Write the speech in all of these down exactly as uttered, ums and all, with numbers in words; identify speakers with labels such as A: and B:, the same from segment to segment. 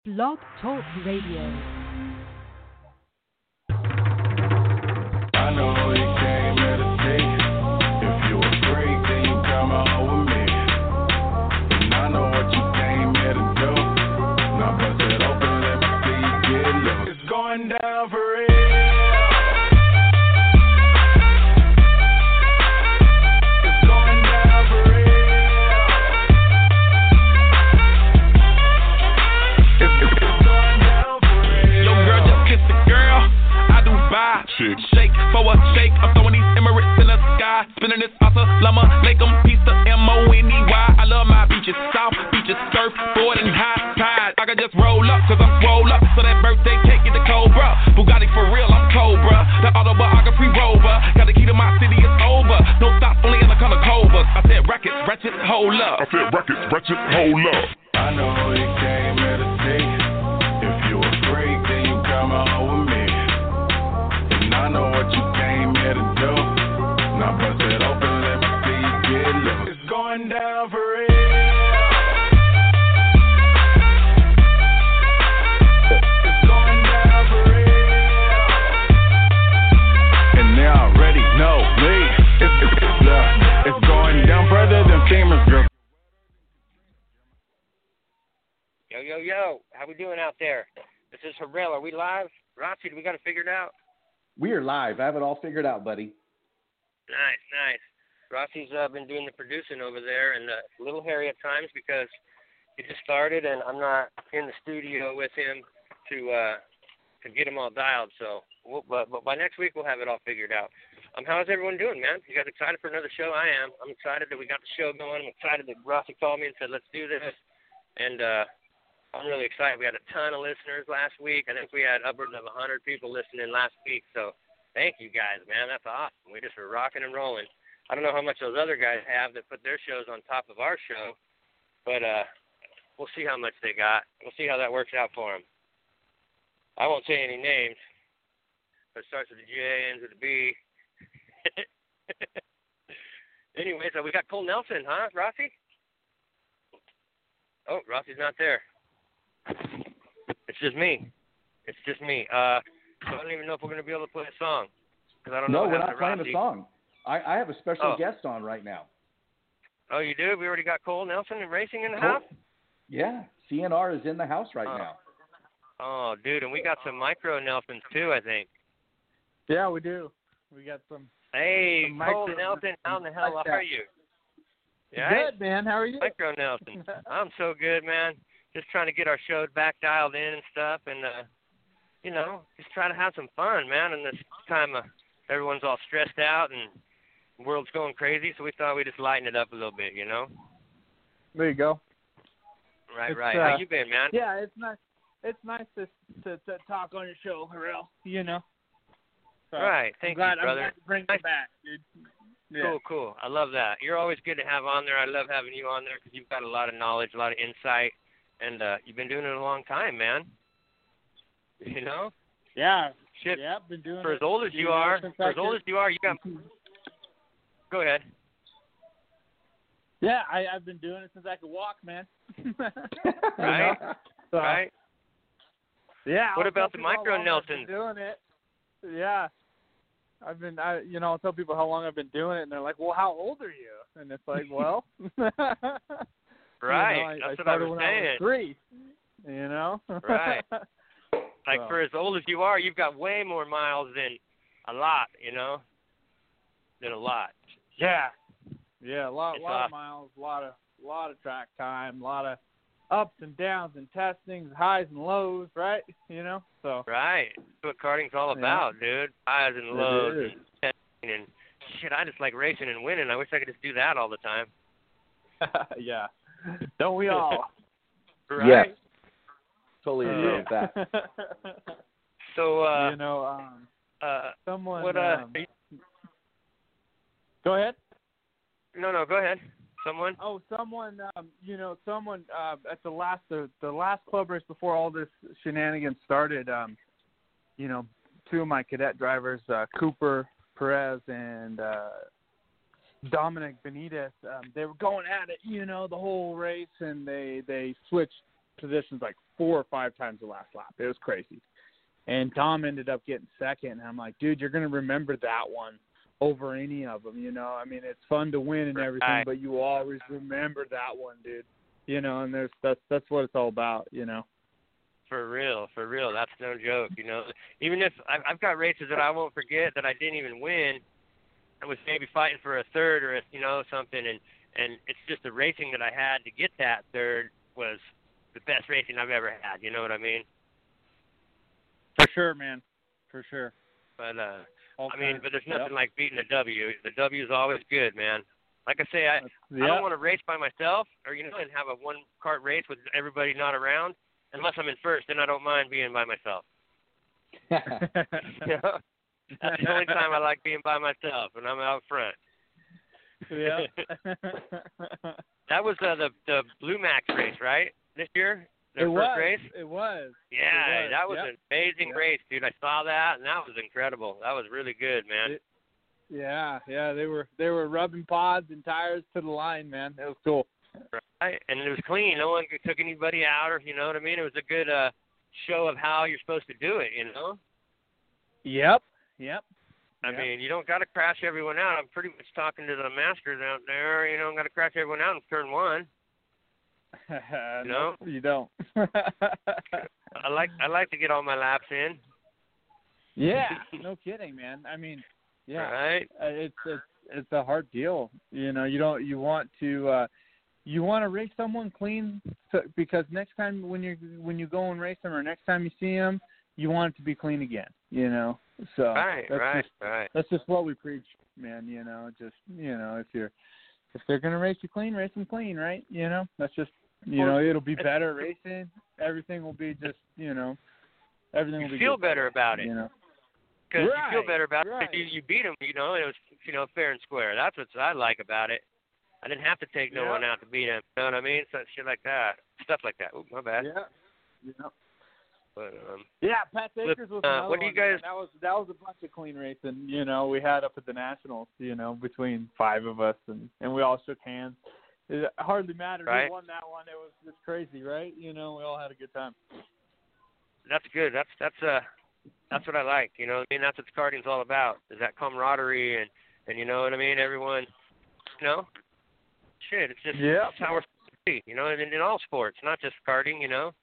A: Blog Talk Radio.
B: I know you came here to see. If you a freak, then you come out with me. And I know what you came here to do. Now bust it open, let me see you get loose. It's going down for real. It's going down for real. It's, it's, it's going down for real.
C: Yo, girl, just kiss the girl. I do buy.
B: Shit.
C: Shake for a shake. I'm throwing these Emirates in the sky. Spinning this asa llama. Make them pizza M O N E Y. I love my beaches. South beaches. Surfboard and high tide. I can just roll up cause I'm swole up. So that birthday cake get the Cobra. Bugatti for real, I'm Cobra. The autobiography rover. Got the key to my city, it's over. No stops, only in the color Cobras. I said rackets, ratchet, hold up.
B: I said rackets, ratchet, hold up. I know you came here to see. If you a freak, then you come out with me. And I know what you came here to do. Now bust it open, let me see you get loose. It's going down for real. It's going down for real. And they already know me. It's, it's, it's, uh, it's going down further than famous girl.
D: Yo, yo, yo, how we doing out there? This is Harrell. Are we live? Rossi, do we got it figured out?
E: We are live. I have it all figured out, buddy.
D: Nice, nice. Rossi's uh, been doing the producing over there, and uh, a little hairy at times because he just started, and I'm not in the studio with him to uh, to get him all dialed. So, we'll, but, but by next week we'll have it all figured out. Um, how's everyone doing, man? You guys excited for another show? I am. I'm excited that we got the show going. I'm excited that Rossi called me and said, let's do this. And uh, I'm really excited. We had a ton of listeners last week. I think we had upwards of one hundred people listening last week. So thank you guys, man. That's awesome. We just were rocking and rolling. I don't know how much those other guys have that put their shows on top of our show, but uh, we'll see how much they got. We'll see how that works out for them. I won't say any names, but it starts with a J, ends with a B. Anyway, so we got Cole Nelson, huh, Rossi? Oh, Rossi's not there. It's just me. It's just me. Uh, so I don't even know if we're going to be able to play a song. Cause I don't
E: No,
D: know
E: we're not playing
D: Rossi.
E: a song. I, I have a special
D: Oh.
E: guest on right now.
D: Oh, you do? We already got Cole Nelson and Racing in the
E: Cole-
D: house?
E: Yeah, C N R is in the house right
D: Oh.
E: now.
D: Oh, dude, and we got some micro Nelsons too, I think.
F: Yeah, we do. We got some.
D: Hey,
F: Some
D: Cole
F: micro-
D: Nelson, how in the hell
F: like
D: are
F: that.
D: you? You all right?
F: Good, man. How are you?
D: Micro Nelson. I'm so good, man. Just trying to get our show back dialed in and stuff, and, uh, you know, just trying to have some fun, man. And this time uh, everyone's all stressed out and the world's going crazy, so we thought we'd just lighten it up a little bit, you know?
F: There you go.
D: Right,
F: It's,
D: right.
F: uh,
D: How you been, man?
F: Yeah, it's nice. It's nice to to, to talk on your show, Harrell. You know. So,
D: Right. Thank
F: I'm glad,
D: you, brother.
F: I'm glad to bring
D: Nice.
F: you back, dude. Yeah.
D: Cool, cool. I love that. You're always good to have on there. I love having you on there because you've got a lot of knowledge, a lot of insight, and uh, you've been doing it a long time, man. You know?
F: Yeah.
D: Shit.
F: Yeah, been doing
D: For
F: it.
D: as old as you
F: know,
D: are,
F: since
D: for
F: I
D: as old
F: could-
D: as you are, you got. Go ahead.
F: Yeah, I, I've been doing it since I could walk, man. You
D: Right.
F: know? So,
D: Right.
F: Yeah.
D: What
F: I'll
D: about
F: tell
D: the
F: people how
D: micro
F: long I've been
D: Nelsons?
F: Doing it. Yeah. I've been, I, you know, I'll tell people how long I've been doing it, and they're like, "Well, how old are you?" And it's like, "Well,
D: Right.
F: You know, I,
D: That's
F: I
D: what I
F: started
D: was
F: when I was
D: saying.
F: three. You know.
D: Right. Like
F: So.
D: for as old as you are, you've got way more miles than a lot, you know, than a lot.
F: Yeah. Yeah, a lot,
D: It's
F: lot
D: awesome.
F: of miles, a lot of, lot of track time, a lot of ups and downs and testings, highs and lows, right? You know, so.
D: Right. That's what karting's all
F: Yeah.
D: about, dude. Highs and
F: It
D: lows
F: is.
D: and testing and shit. I just like racing and winning. I wish I could just do that all the time.
F: Yeah. Don't we all?
D: Right.
E: Yes. Totally
D: Uh,
E: agree with that.
D: So, uh,
F: you know, um,
D: uh,
F: someone.
D: what, uh,
F: um,
D: are you-
F: go ahead.
D: no, no, go ahead. Someone?
F: Oh, someone, um, you know, someone uh, at the last the, the last club race before all this shenanigans started. Um, you know, two of my cadet drivers, uh, Cooper Perez and uh, Dominic Benitez, um, they were going at it, you know, the whole race, and they they switched positions like four or five times the last lap. It was crazy. And Tom ended up getting second, and I'm like, dude, you're going to remember that one over any of them, you know? I mean, it's fun to win and everything,
D: Right.
F: but you always remember that one, dude. You know, and there's that's that's what it's all about, you know.
D: For real, for real. That's no joke, you know. Even if I've, I've got races that I won't forget that I didn't even win, I was maybe fighting for a third or a, you know, something, and and it's just the racing that I had to get that third was the best racing I've ever had. You know what I mean?
F: For sure, man. For sure.
D: But uh,
F: All
D: I mean,
F: kinds-
D: but there's nothing
F: yep.
D: like beating a W. The W is always good, man. Like I say, I
F: Yep.
D: I don't want to race by myself, or you know, and have a one kart race with everybody not around. Unless I'm in first, then I don't mind being by myself. You know? That's the only time I like being by myself, when I'm out front.
F: Yeah.
D: That was uh, the the Blue Max race, right? This year, their
F: it
D: first
F: was.
D: race.
F: It was.
D: Yeah,
F: It was.
D: that was
F: Yep.
D: an amazing
F: Yep.
D: race, dude. I saw that, and that was incredible. That was really good, man.
F: It- Yeah, yeah. They were they were rubbing pods and tires to the line, man. It was cool.
D: Right, and it was clean. No one took anybody out, or you know what I mean. It was a good uh, show of how you're supposed to do it. You know.
F: Yep. Yep.
D: I
F: Yep.
D: mean, you don't got to crash everyone out. I'm pretty much talking to the masters out there. You don't got to crash everyone out in turn one.
F: no, you don't.
D: I like I like to get all my laps in.
F: Yeah, no kidding, man. I mean, yeah,
D: Right.
F: uh, it's it's it's a hard deal. You know, you don't you want to uh, you want to race someone clean so, because next time when you when you go and race them or next time you see them, you want it to be clean again. You know, so
D: Right,
F: that's
D: right,
F: just,
D: right.
F: that's just what we preach, man. You know, just you know, if you're if they're gonna race you clean, race them clean, right? You know, that's just you know, it'll be better racing. Everything will be just you know, everything will
D: You
F: be
D: feel
F: good,
D: better about it.
F: you know.
D: Because you
F: Right,
D: feel better about
F: right.
D: it. You, you beat them, you know, and it was, you know, fair and square. That's what I like about it. I didn't have to take no
F: Yeah.
D: one out to beat him. You know what I mean? So, shit like that. Stuff like that. Ooh, my bad.
F: Yeah. Yeah.
D: But, um,
F: Yeah, Pat Akers was
D: uh,
F: another
D: what do you
F: one, man.
D: guys-
F: That was that was a bunch of clean racing. You know, we had up at the Nationals. You know, between five of us, and and we all shook hands. It hardly mattered
D: Right.
F: who won that one. It was just crazy, right? You know, we all had a good time.
D: that's good. That's, that's, uh, that's what I like. You know what I mean? That's what karting's all about, is that camaraderie and, and you know what I mean? Everyone, you know, shit, it's just
F: Yeah.
D: it's how we're supposed to be, you know, in, in all sports, not just karting, you know,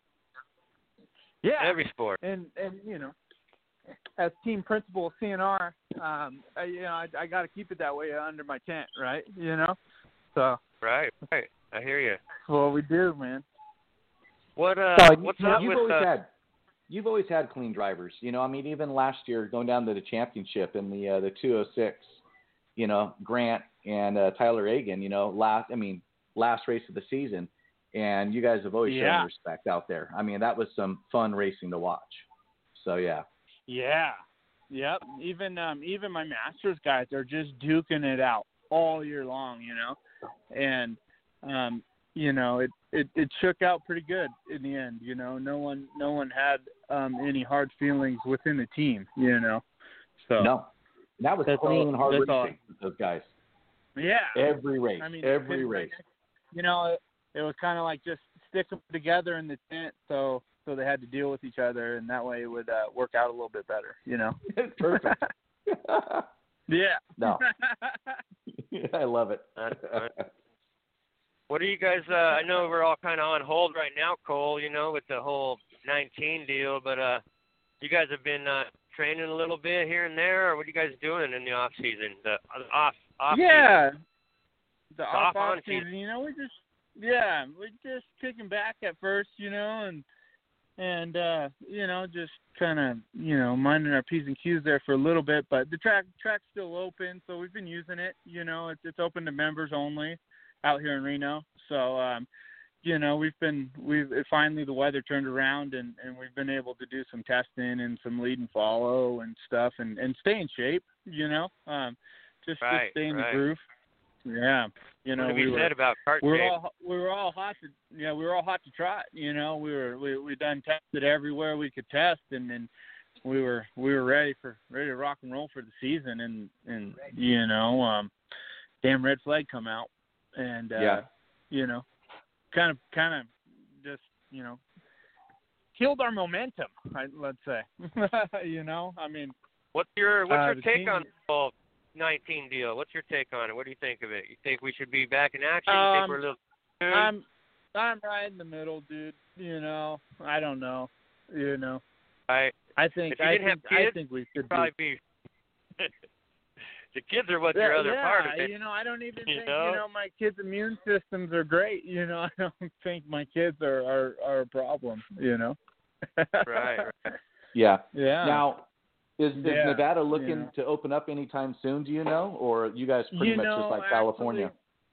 F: Yeah.
D: every sport.
F: And and you know, as team principal of C N R, um, I, you know, I, I got to keep it that way under my tent, right? You know, so
D: Right, right. I hear you.
F: that's what we do, man.
D: What, uh,
E: So,
D: what's
E: you know,
D: up
E: you've
D: with,
E: always
D: uh,
E: had you've always had clean drivers. You know, I mean, even last year going down to the championship in the uh, the two oh six, you know, Grant and uh, Tyler Agan. You know, last I mean last race of the season, and you guys have always
F: Yeah.
E: shown respect out there. I mean, that was some fun racing to watch. So yeah.
F: Yeah. Yep. Even um even my Masters guys are just duking it out all year long, you know. And um, you know, it, it, it shook out pretty good in the end, you know. No one no one had um any hard feelings within the team, you know. So
E: No, that was
F: That's
E: clean,
F: all-
E: hard
F: that's
E: racing
F: all.
E: with those guys.
F: yeah.
E: Every race,
F: I mean,
E: every
F: it-
E: race.
F: You know, it, it was kind of like just stick them together in the tent, so so they had to deal with each other, and that way it would uh, work out a little bit better, you know.
E: Perfect.
F: Yeah.
E: No. I love it.
D: That's fine. What are you guys, uh, I know we're all kind of on hold right now, Cole, you know, with the whole nineteen deal, but uh, you guys have been uh, training a little bit here and there, or what are you guys doing in the off season? The uh, off, off
F: yeah.
D: season?
F: The
D: off
F: off
D: on
F: off season, you know, we just yeah, we're just kicking back at first, you know, and and uh, you know, just kind of you know minding our p's and q's there for a little bit. But the track track's still open, so we've been using it. You know, it's it's open to members only out here in Reno. So um, you know, we've been we've finally the weather turned around, and and we've been able to do some testing and some lead and follow and stuff, and and stay in shape. You know, um, just,
D: Right,
F: just stay in
D: right.
F: the groove. Yeah, you know,
D: what have
F: we
D: you
F: were
D: said about cart
F: we were
D: shape?
F: all we were all hot to yeah we were all hot to trot. You know, we were we we done tested everywhere we could test, and then we were we were ready for ready to rock and roll for the season, and and you know, um, damn red flag come out, and uh,
E: Yeah.
F: you know, kind of kind of just you know killed our momentum. I, let's say, you know, I mean,
D: what's your what's
F: uh,
D: your
F: the
D: take
F: team,
D: on the whole nineteen deal? What's your take on it? What do you think of it? You think we should be back in action? You
F: Um,
D: think we're a little soon?
F: I'm I'm right in the middle, dude. You know, I don't know. You know,
D: right.
F: I think
D: If you
F: I
D: didn't
F: think
D: have kids,
F: I think we should
D: probably
F: be.
D: be. The kids are what
F: Yeah,
D: your other
F: yeah,
D: part of it.
F: you know, I don't even
D: you
F: think
D: know?
F: you know my kids' immune systems are great. You know, I don't think my kids are are, are a problem. You know.
D: Right. Right.
E: Yeah.
F: Yeah.
E: Now, is, is
F: Yeah,
E: Nevada looking
F: you know.
E: to open up anytime soon? Do you know, or you guys pretty
F: You
E: much
F: know,
E: just like
F: actually,
E: California?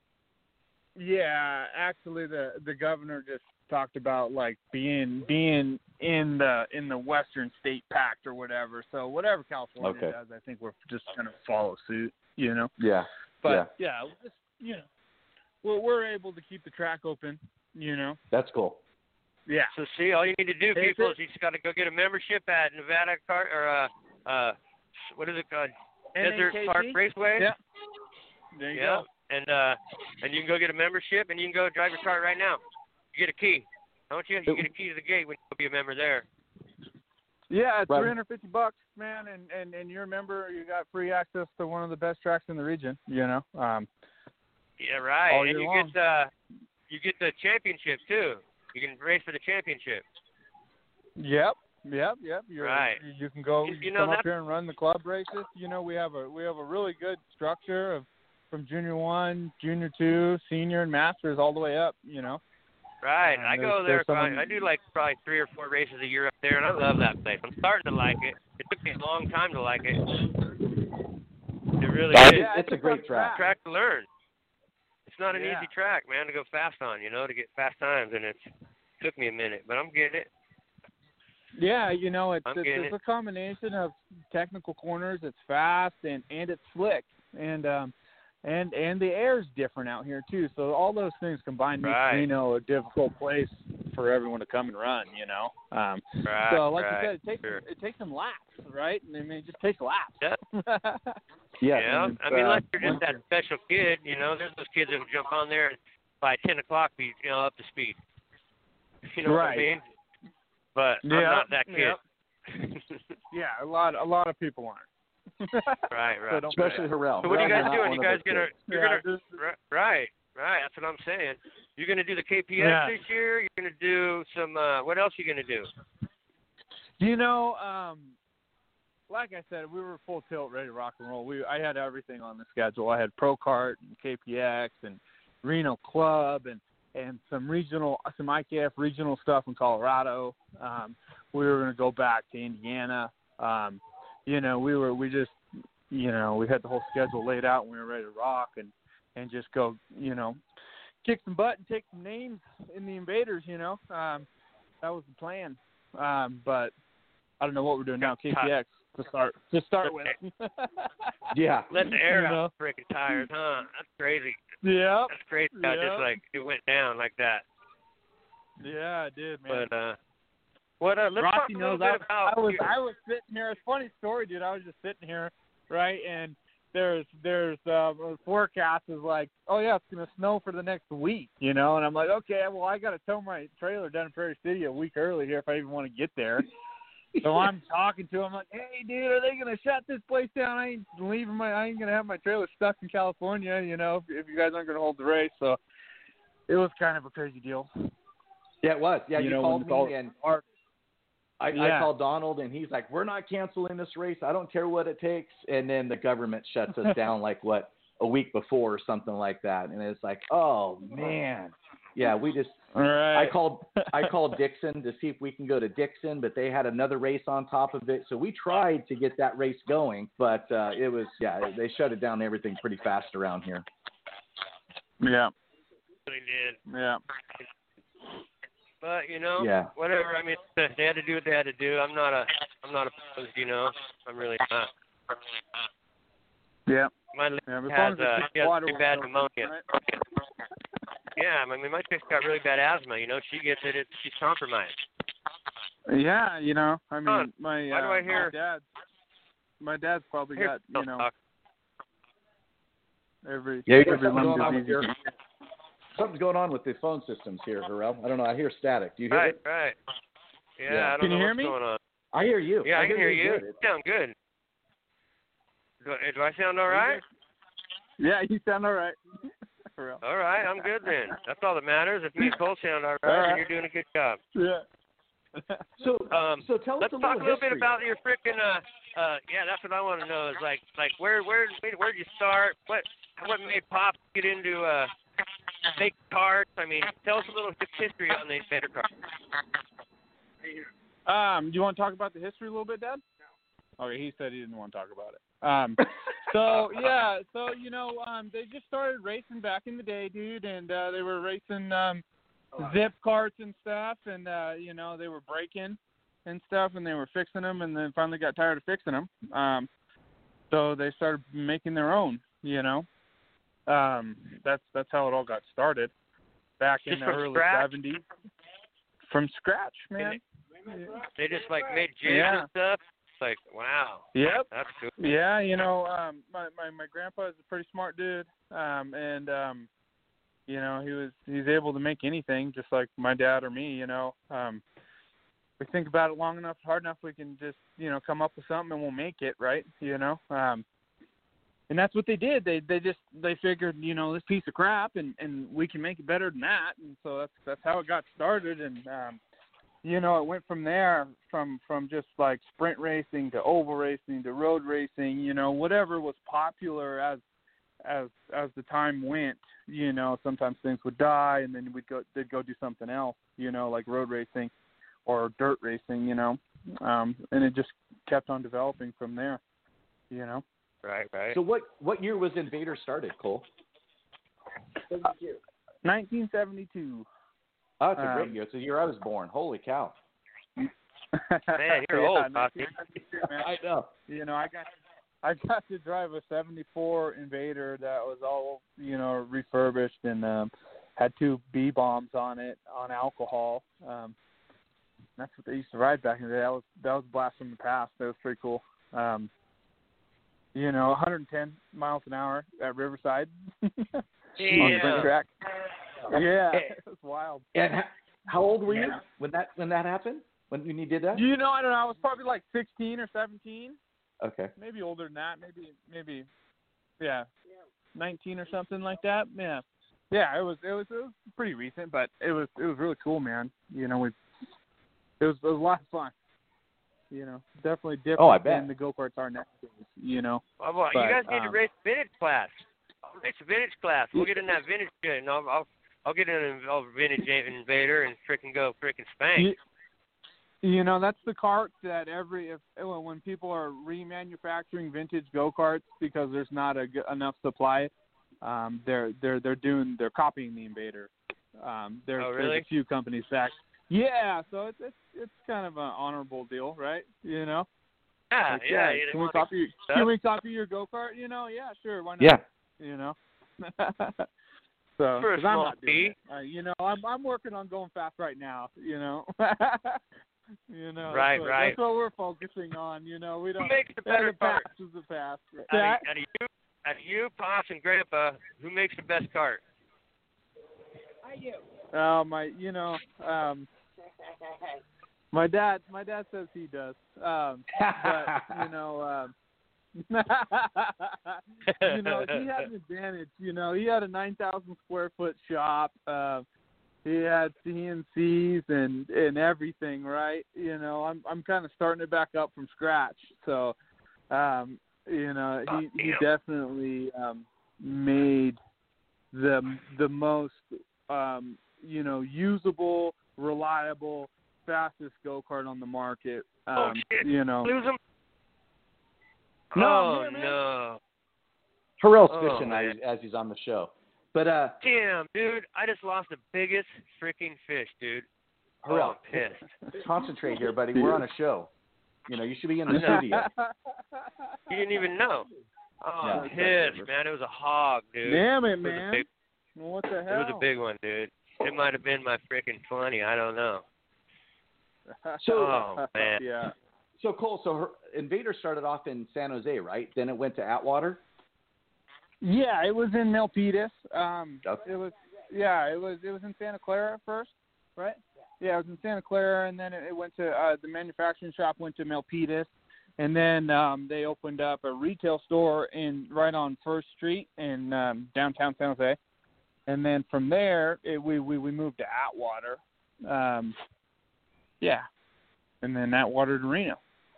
F: Yeah, actually, the the governor just talked about like being being in the in the Western State Pact or whatever. So whatever California
E: Okay.
F: does, I think we're just gonna follow suit. You know.
E: Yeah.
F: But
E: yeah.
F: yeah, just you know, we're we're able to keep the track open. You know.
E: That's cool.
F: Yeah.
D: So see, all you need to do,
F: Hey,
D: people,
F: it-
D: is you just got to go get a membership at Nevada Kart or uh uh what is it called? Desert
F: N A K T?
D: Park Raceway.
F: Yeah. There you
D: Yeah.
F: go.
D: And uh and you can go get a membership and you can go drive your cart right now. You get a key. Don't you? You get a key to the gate when you be a member there.
F: Yeah, it's
E: Right.
F: three hundred fifty bucks, man, and, and and you're a member. You got free access to one of the best tracks in the region. You know. Um.
D: Yeah, right.
F: All
D: And
F: year
D: you
F: long.
D: get uh you get the championship too. You can race for the championship.
F: Yep, yep, yep. You're,
D: Right.
F: You, you can go
D: You-
F: you
D: you know,
F: come up
D: that's-
F: here and run the club races. You know, we have a we have a really good structure of from junior one, junior two, senior, and masters all the way up. You know.
D: Right.
F: Um,
D: I
F: there's-
D: go there.
F: there's some-
D: I, I do like probably three or four races a year up there, and I love that place. I'm starting to like it. It took me a long time to like it. It really
E: Yeah,
D: is.
E: it-
F: Yeah,
E: it's a
F: it's
E: great
F: a
E: track.
D: track to learn. It's not an
F: Yeah.
D: easy track, man, to go fast on, you know, to get fast times, and it's, it took me a minute, but I'm getting it.
F: Yeah, you know, it's
D: I'm
F: it's,
D: getting
F: it's
D: it.
F: a combination of technical corners. It's fast and and it's slick, and um, and and the air's different out here too. So all those things combined make
D: Right.
F: Reno a difficult place for everyone to come and run. You know. Um,
D: Right,
F: so like
D: right,
F: you said, it takes
D: sure.
F: it takes some laps, right? I mean, it just takes laps.
D: Yeah.
E: Yeah.
D: Yeah,
F: and
D: I mean,
F: uh,
D: unless you're just that special kid, you know, there's those kids that'll jump on there and by ten o'clock be, you know, up to speed. You know what I
F: Right.
D: mean? But I'm
F: Yeah,
D: not that kid.
F: yeah. Yeah, a lot a lot of people aren't.
D: Right,
F: So
D: right.
F: don't
E: Especially Harrell.
D: So what are you
E: Harrell,
D: guys
E: you're not
D: doing?
E: one
D: You
E: of
D: guys
E: those
D: gonna
E: kids.
D: you're
F: Yeah,
D: gonna
F: just-
D: ri- right, right. That's what I'm saying. You're gonna do the K P X
F: Yeah.
D: this year. You're gonna do some. Uh, what else are you gonna do?
F: You know, um, like I said, we were full tilt, ready to rock and roll. We I had everything on the schedule. I had Pro Kart and K P X and Reno Club and, and some regional, some I K F regional stuff in Colorado. Um, we were going to go back to Indiana. Um, you know, we were we just, you know, we had the whole schedule laid out and we were ready to rock and, and just go, you know, kick some butt and take some names in the Invaders. You know, um, that was the plan. Um, but I don't know what we're doing now. K P X to start to start with.
E: Yeah.
D: Let the air
F: You know?
D: out the freaking tires, huh? That's crazy.
F: Yep.
D: That's crazy. How it
F: Yep.
D: just like it went down like that.
F: Yeah, I did, man.
D: But uh, what? Uh, let's talk
F: Rossi
D: a
F: knows
D: little
F: I,
D: bit about.
F: I was
D: you.
F: I was sitting here. It's a funny story, dude. I was just sitting here, right, and there's there's uh, a forecast is like, oh yeah, it's gonna snow for the next week, you know, and I'm like, okay, well I gotta tow my trailer down to Prairie City a week early here if I even want to get there. So I'm talking to him like, hey dude, are they gonna shut this place down? I ain't leaving my, I ain't gonna have my trailer stuck in California, you know, if, if you guys aren't gonna hold the race. So it was kind of a crazy deal.
E: Yeah, it was. Yeah, you,
F: know,
E: called
F: when it's all
E: me and
F: hard.
E: I,
F: Yeah.
E: I called Donald and he's like, we're not canceling this race. I don't care what it takes. And then the government shuts us down like what a week before or something like that. And it's like, oh man, yeah, we just.
F: All right.
E: I called I called Dixon to see if we can go to Dixon, but they had another race on top of it. So we tried to get that race going, but uh, it was yeah, they shut it down everything pretty fast around here.
F: Yeah.
D: They did.
F: Yeah.
D: But you know,
E: Yeah.
D: whatever. I mean, they had to do what they had to do. I'm not a, I'm not opposed. You know, I'm really not.
F: Yeah.
D: My lady
F: Yeah, but as long
D: has,
F: as
D: uh,
F: it's
D: she has
F: water
D: pretty
F: will
D: bad
F: go,
D: pneumonia.
F: right?
D: Yeah, I mean, my chick's got really bad asthma. You know, she gets it. It's, she's compromised.
F: Yeah, you know, I mean,
D: Huh.
F: my
D: Why do
F: uh,
D: I hear-
F: my dad, my dad's probably
D: Here,
F: got you
D: don't
F: know
D: talk.
F: every
E: Yeah, you got
F: every
E: something
F: lung
E: going on with
F: disease.
E: your something's going on with the phone systems here, Harrell. I don't know. I hear static. Do you hear
D: Right,
E: it?
D: right. Yeah,
E: Yeah.
D: I don't
F: Can
D: know
F: you hear
D: what's
F: me?
D: going on.
E: I hear you.
D: Yeah, I, can hear you.
E: good.
D: You sound good. Do, do I sound all right?
F: Yeah, you sound all right. For real.
D: All right, I'm good then. That's all that matters. If me and Cole sound all right,
F: All right.
D: then you're doing a good job.
F: Yeah.
E: So,
D: Um,
E: so tell us
D: let's
E: a
D: talk
E: little
D: a little bit
E: history.
D: about your freaking. Uh, uh, yeah, that's what I want to know. Is like, like where, where, where did you start? What, what made Pop get into uh, make carts? I mean, tell us a little history on the inventor cart.
F: Um, do you want to talk about the history a little bit, Dad? Okay, he said he didn't want to talk about it. Um, so yeah, so you know, um, they just started racing back in the day, dude, and uh, they were racing um, zip carts and stuff, and uh, you know, they were breaking and stuff, and they were fixing them, and then finally got tired of fixing them. Um, so they started making their own. You know, um, that's that's how it all got started back
D: Just
F: in the
D: from
F: early
D: scratch?
F: seventies. From scratch, man.
D: They just like made jigs
F: Yeah.
D: and stuff. It's like, wow.
F: Yep.
D: That's cool.
F: Yeah, you know, um, my, my my grandpa is a pretty smart dude, um, and um, you know, he was he's able to make anything, just like my dad or me. You know, um, we think about it long enough, hard enough, we can just you know come up with something and we'll make it, right? You know, um, and that's what they did. They they just they figured, you know, this piece of crap, and, and we can make it better than that, and so that's that's how it got started, and um, you know, it went from there, from, from just like sprint racing to oval racing to road racing, you know, whatever was popular as as as the time went. You know, sometimes things would die, and then we'd go they'd go do something else, you know, like road racing or dirt racing, you know, um, and it just kept on developing from there, you know.
D: Right, right.
E: So what what year was Invader started, Cole?
F: Uh, nineteen seventy-two.
E: Oh, it's a
F: Um,
E: great year. It's the year I was born. Holy cow!
D: Man, you're old, Posse.
E: I know.
F: You know, I got I got to drive a seventy-four Invader that was all, you know, refurbished and um, had two B bombs on it on alcohol. Um, that's what they used to ride back in the day. That was that was a blast from the past. That was pretty cool. Um, you know, one hundred ten miles an hour at Riverside on the sprint track. Yeah, it was wild.
E: And how, how old were you when that when that happened? When when you did that?
F: You know, I don't know. I was probably like sixteen or seventeen.
E: Okay.
F: Maybe older than that. Maybe maybe yeah, nineteen or something like that. Yeah, yeah. It was it was it was pretty recent, but it was it was really cool, man. You know, we it was it was a lot of fun. You know, definitely different
E: Oh, I bet.
F: than the go karts are nowadays. You know.
D: Well, well,
F: But,
D: you guys need to
F: um,
D: race vintage class. I'll race a vintage class. We'll get in that vintage shit, and I'll I'll, I'll get in an vintage Invader and frickin' go frickin' spank.
F: You, you know, that's the cart that every if when people are remanufacturing vintage go karts because there's not a, enough supply, um, they're they're they're doing they're copying the Invader. Um, there's,
D: Oh, really?
F: there's a few companies that, yeah. So it's it's it's kind of an honorable deal, right? You know.
D: Yeah,
F: Like,
D: yeah.
F: yeah,
D: you
F: can we
D: want
F: copy?
D: to-
F: Can we copy your go kart? You know, yeah, sure, why not?
E: Yeah.
F: You know. So,
D: For a
F: 'cause I'm
D: small
F: not doing it. Uh, you know, I'm I'm working on going fast right now. You know. you know.
D: Right,
F: that's what,
D: right.
F: That's what we're focusing on. You know, we
D: Who
F: don't.
D: makes the better
F: the past
D: cart?
F: is the past.
D: Out of, out of you, out of you, Pops, and Grandpa, who makes the best cart?
F: Oh my, you know, um, my dad, my dad says he does. Um, but you know, um, you know, he had an advantage. You know, he had a nine thousand square foot shop. Uh, he had C N Cs and and everything, right? You know, I'm I'm kind of starting it back up from scratch. So, um, you know, he he definitely um, made the the most um, you know usable, reliable, fastest go kart on the market. Um,
D: Oh, shit.
F: You know.
D: Lose them?
F: No,
D: oh,
F: here, man.
D: no.
E: Harrell's
D: Oh,
E: fishing
D: man.
E: as, as he's on the show. But uh,
D: Damn, dude. I just lost the biggest freaking fish, dude. Oh,
E: Harrell,
D: I'm pissed.
E: concentrate here, buddy. We're on a show. You know, you should be in the studio.
D: You didn't even know. Oh,
E: No,
D: I'm pissed, man. It was a hog, dude.
F: Damn it,
D: It was a
F: man.
D: big,
F: What the
D: it
F: hell?
D: was a big one, dude. It might have been my freaking twenty. I don't know.
E: So-
D: Oh, man.
F: Yeah.
E: So Cole, so her, Invader started off in San Jose, right? Then it went to Atwater.
F: Yeah, it was in Milpitas. Um,
E: Okay.
F: it was, yeah, it was, it was in Santa Clara at first, right? Yeah, it was in Santa Clara, and then it, it went to uh, the manufacturing shop went to Milpitas, and then um, they opened up a retail store in right on First Street in um, downtown San Jose, and then from there it, we, we we moved to Atwater, um, yeah, and then Atwater to Reno.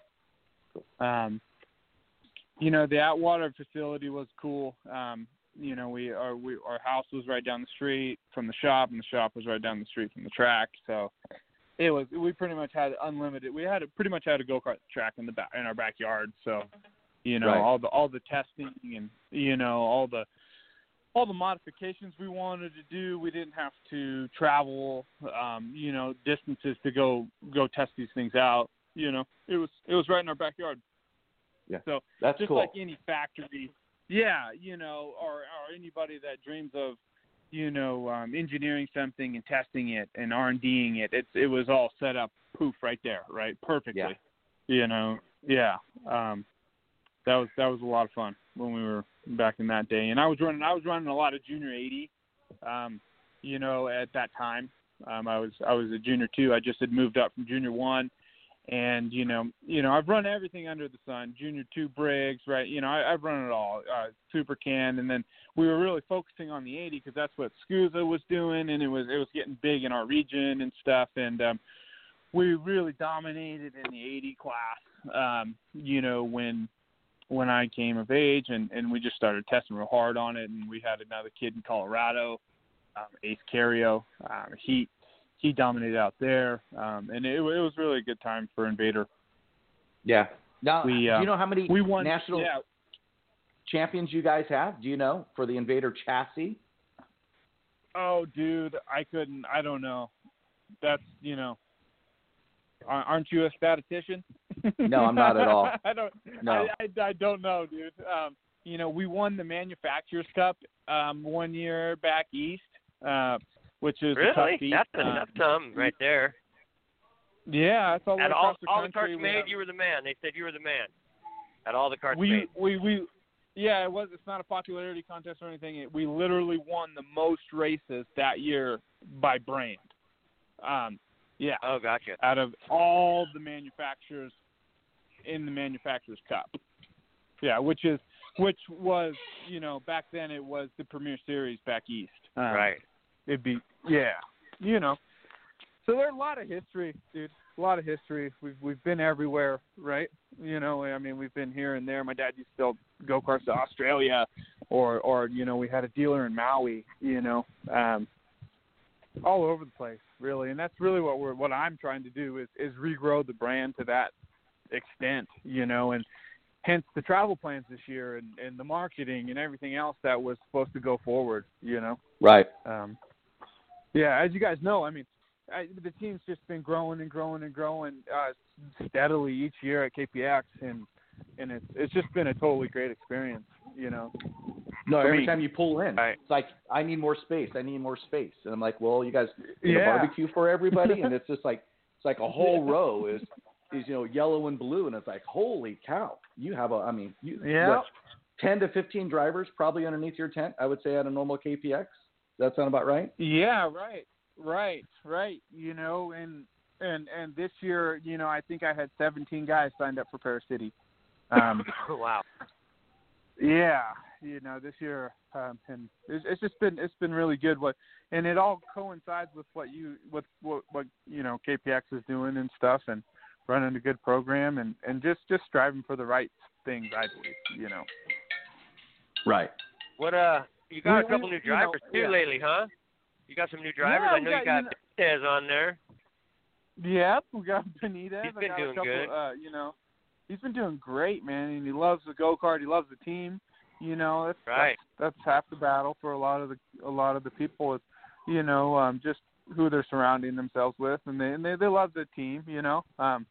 F: Um, you know, the Atwater facility was cool. Um, you know, we our we our house was right down the street from the shop, and the shop was right down the street from the track. So it was we pretty much had unlimited. We had a, pretty much had a go-kart track in the back in our backyard. So you know,
E: Right.
F: all the all the testing and you know all the all the modifications we wanted to do, we didn't have to travel, um, you know, distances to go go test these things out. You know, it was it was right in our backyard.
E: Yeah,
F: So
E: that's
F: just
E: cool.
F: like any factory, yeah, you know, or or anybody that dreams of, you know, um, engineering something and testing it and R and D'ing it, it's it was all set up, poof, right there, right, perfectly.
E: Yeah.
F: You know, yeah. Um, that was that was a lot of fun when we were back in that day, and I was running I was running a lot of junior eighty, um, you know, at that time. Um, I was I was a junior two. I just had moved up from junior one. And, you know, you know, I've run everything under the sun, junior two Briggs, right? You know, I, I've run it all, uh, Super Can. And then we were really focusing on the eighty because that's what SCUSA was doing. And it was, it was getting big in our region and stuff. And um, we really dominated in the eighty class, um, you know, when, when I came of age and, and we just started testing real hard on it. And we had another kid in Colorado, um, Ace Cario, um, he, He dominated out there, um, and it, it was really a good time for Invader.
E: Yeah. Now,
F: We,
E: do
F: uh,
E: you know how many
F: we won,
E: national
F: yeah.
E: champions you guys have? Do you know for the Invader chassis?
F: Oh, dude, I couldn't. I don't know. That's you know. Aren't you a statistician?
E: No, I'm not at all.
F: I don't.
E: No.
F: I, I, I don't know, dude. Um, you know, we won the Manufacturers Cup um, one year back east. Uh, Which is
D: really?
F: a tough feat.
D: That's, a,
F: um,
D: that's some right there.
F: Yeah, that's all.
D: At
F: across
D: all,
F: the
D: all the
F: country.
D: carts
F: We
D: made,
F: have-
D: you were the man. They said you were the man. At all the carts
F: we,
D: made.
F: we we yeah, it was. It's not a popularity contest or anything. It, we literally won the most races that year by brand. Um, yeah.
D: Oh, gotcha.
F: Out of all the manufacturers in the Manufacturers Cup. Yeah, which is which was you know back then it was the Premier Series back east. Um,
D: Right.
F: It'd be yeah, you know. So there's a lot of history, dude. A lot of history. We've we've been everywhere, right? You know, I mean, we've been here and there. My dad used to sell go karts to Australia, or or you know, we had a dealer in Maui. You know, um, all over the place, really. And that's really what we're what I'm trying to do is is regrow the brand to that extent. You know, and hence the travel plans this year and and the marketing and everything else that was supposed to go forward. You know,
E: Right.
F: um, yeah, as you guys know, I mean. I, the team's just been growing and growing and growing uh, steadily each year at K P X, and and it's it's just been a totally great experience, you know.
E: No,
F: For
E: every
F: me.
E: time you pull in,
D: Right.
E: it's like, I need more space. I need more space. And I'm like, well, you guys get
F: Yeah.
E: a barbecue for everybody? And it's just like, it's like a whole row is, is, you know, yellow and blue. And it's like, holy cow. You have a, I mean, you,
F: Yeah.
E: what, ten to fifteen drivers probably underneath your tent, I would say, at a normal K P X. Does that sound about right?
F: Yeah, right, right, right. You know, and and and this year, you know, I think I had seventeen guys signed up for Paris City. Um,
D: Wow.
F: Yeah, you know, this year, um, and it's, it's just been it's been really good. What and it all coincides with what you with what, what you know K P X is doing and stuff, and running a good program, and, and just, just striving for the right things. I believe, you know.
E: Right.
D: What uh? You got
F: We-
D: a couple
F: we-
D: new
F: you know,
D: drivers too
F: yeah.
D: lately, huh? You got some new drivers.
F: Yeah,
D: I
F: we
D: know
F: got,
D: you got
F: you know-
D: Benitez on there.
F: Yep, we got Benitez.
D: He's
F: I
D: been
F: got
D: doing
F: a couple,
D: good.
F: Uh, you know, he's been doing great, man, and he loves the go kart. He loves the team. You know, that's,
D: Right.
F: that's that's half the battle for a lot of the a lot of the people. Is, you know, um, just who they're surrounding themselves with, and they and they, they love the team. You know, um,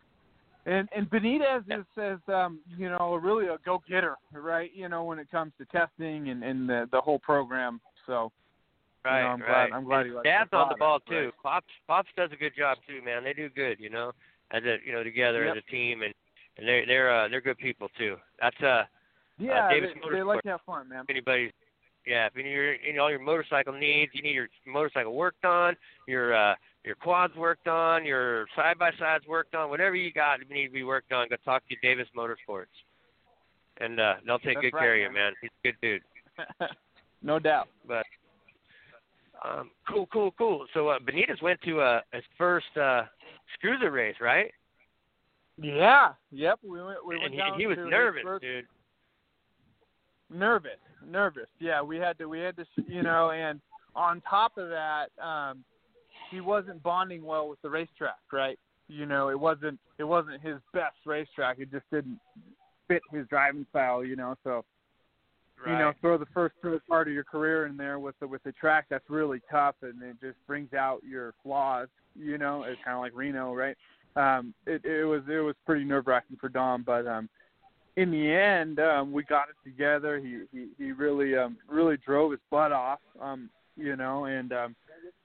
F: and and Benitez is says um, you know really a go getter, right? You know, when it comes to testing and, and the the whole program. So.
D: Right,
F: You know, I'm
D: right.
F: glad. I'm glad
D: And
F: he likes
D: Dad's
F: the
D: on the ball
F: product,
D: too.
F: right.
D: Pops, Pops does a good job too, man. They do good, you know, as a you know together
F: Yep.
D: as a team, and and they're they're uh, they're good people too. That's uh,
F: Yeah,
D: Davis
F: they, they like
D: Motorsports.
F: to have fun, man.
D: if anybody's yeah, if any of your you know all your motorcycle needs, you need your motorcycle worked on, your uh your quads worked on, your side by sides worked on, whatever you got need to be worked on. Go talk to Davis Motorsports, and uh, they'll take
F: That's
D: good
F: right,
D: care of you,
F: man.
D: man. He's a good dude.
F: No doubt.
D: But um, cool, cool, cool. So uh, Benitez went to uh, his first uh, Cruiser race, right?
F: Yeah. Yep. We went. We went
D: And he,
F: down
D: he was
F: to his
D: nervous,
F: first,
D: dude.
F: Nervous, nervous. Yeah, we had to, we had to, you know, and on top of that, um, he wasn't bonding well with the racetrack, right? You know, it wasn't, it wasn't his best racetrack. It just didn't fit his driving style, you know. So,
D: Right.
F: you know, throw the first part of your career in there with the with the track that's really tough, and it just brings out your flaws. You know, it's kind of like Reno, right? Um, it, it was it was pretty nerve wracking for Dom, but um, in the end, um, we got it together. He he, he really um, really drove his butt off, um, you know, and um,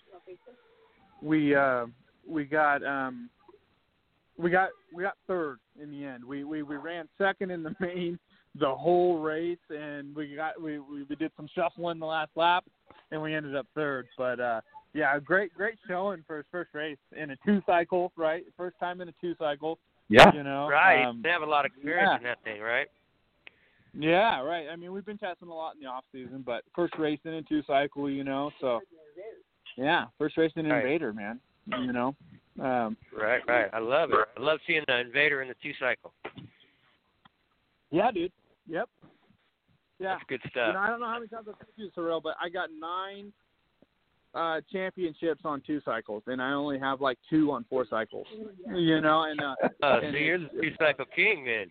F: we uh, we got um, we got we got third in the end. We we, we ran second in the main the whole race, and we got we, we we did some shuffling the last lap, and we ended up third. But uh, yeah, great great showing for his first race in a two cycle, right? First time in a two cycle.
E: Yeah.
F: You know,
D: Right.
F: Um,
D: they have a lot of experience
F: yeah.
D: in that thing, right?
F: Yeah, right. I mean, we've been testing a lot in the off season, but first race in a two cycle, you know. So yeah, first race in an
D: Right.
F: Invader, man. You know. Um,
D: Right, right. I love it. I love seeing the Invader in the two cycle.
F: yeah, dude. Yep. Yeah.
D: That's good
F: You
D: stuff.
F: know, I don't know how many times I've told you, Sorrell, but I got nine uh, championships on two cycles, and I only have like two on four cycles. You know, and uh,
D: Oh,
F: and
D: so you're the two cycle king, then.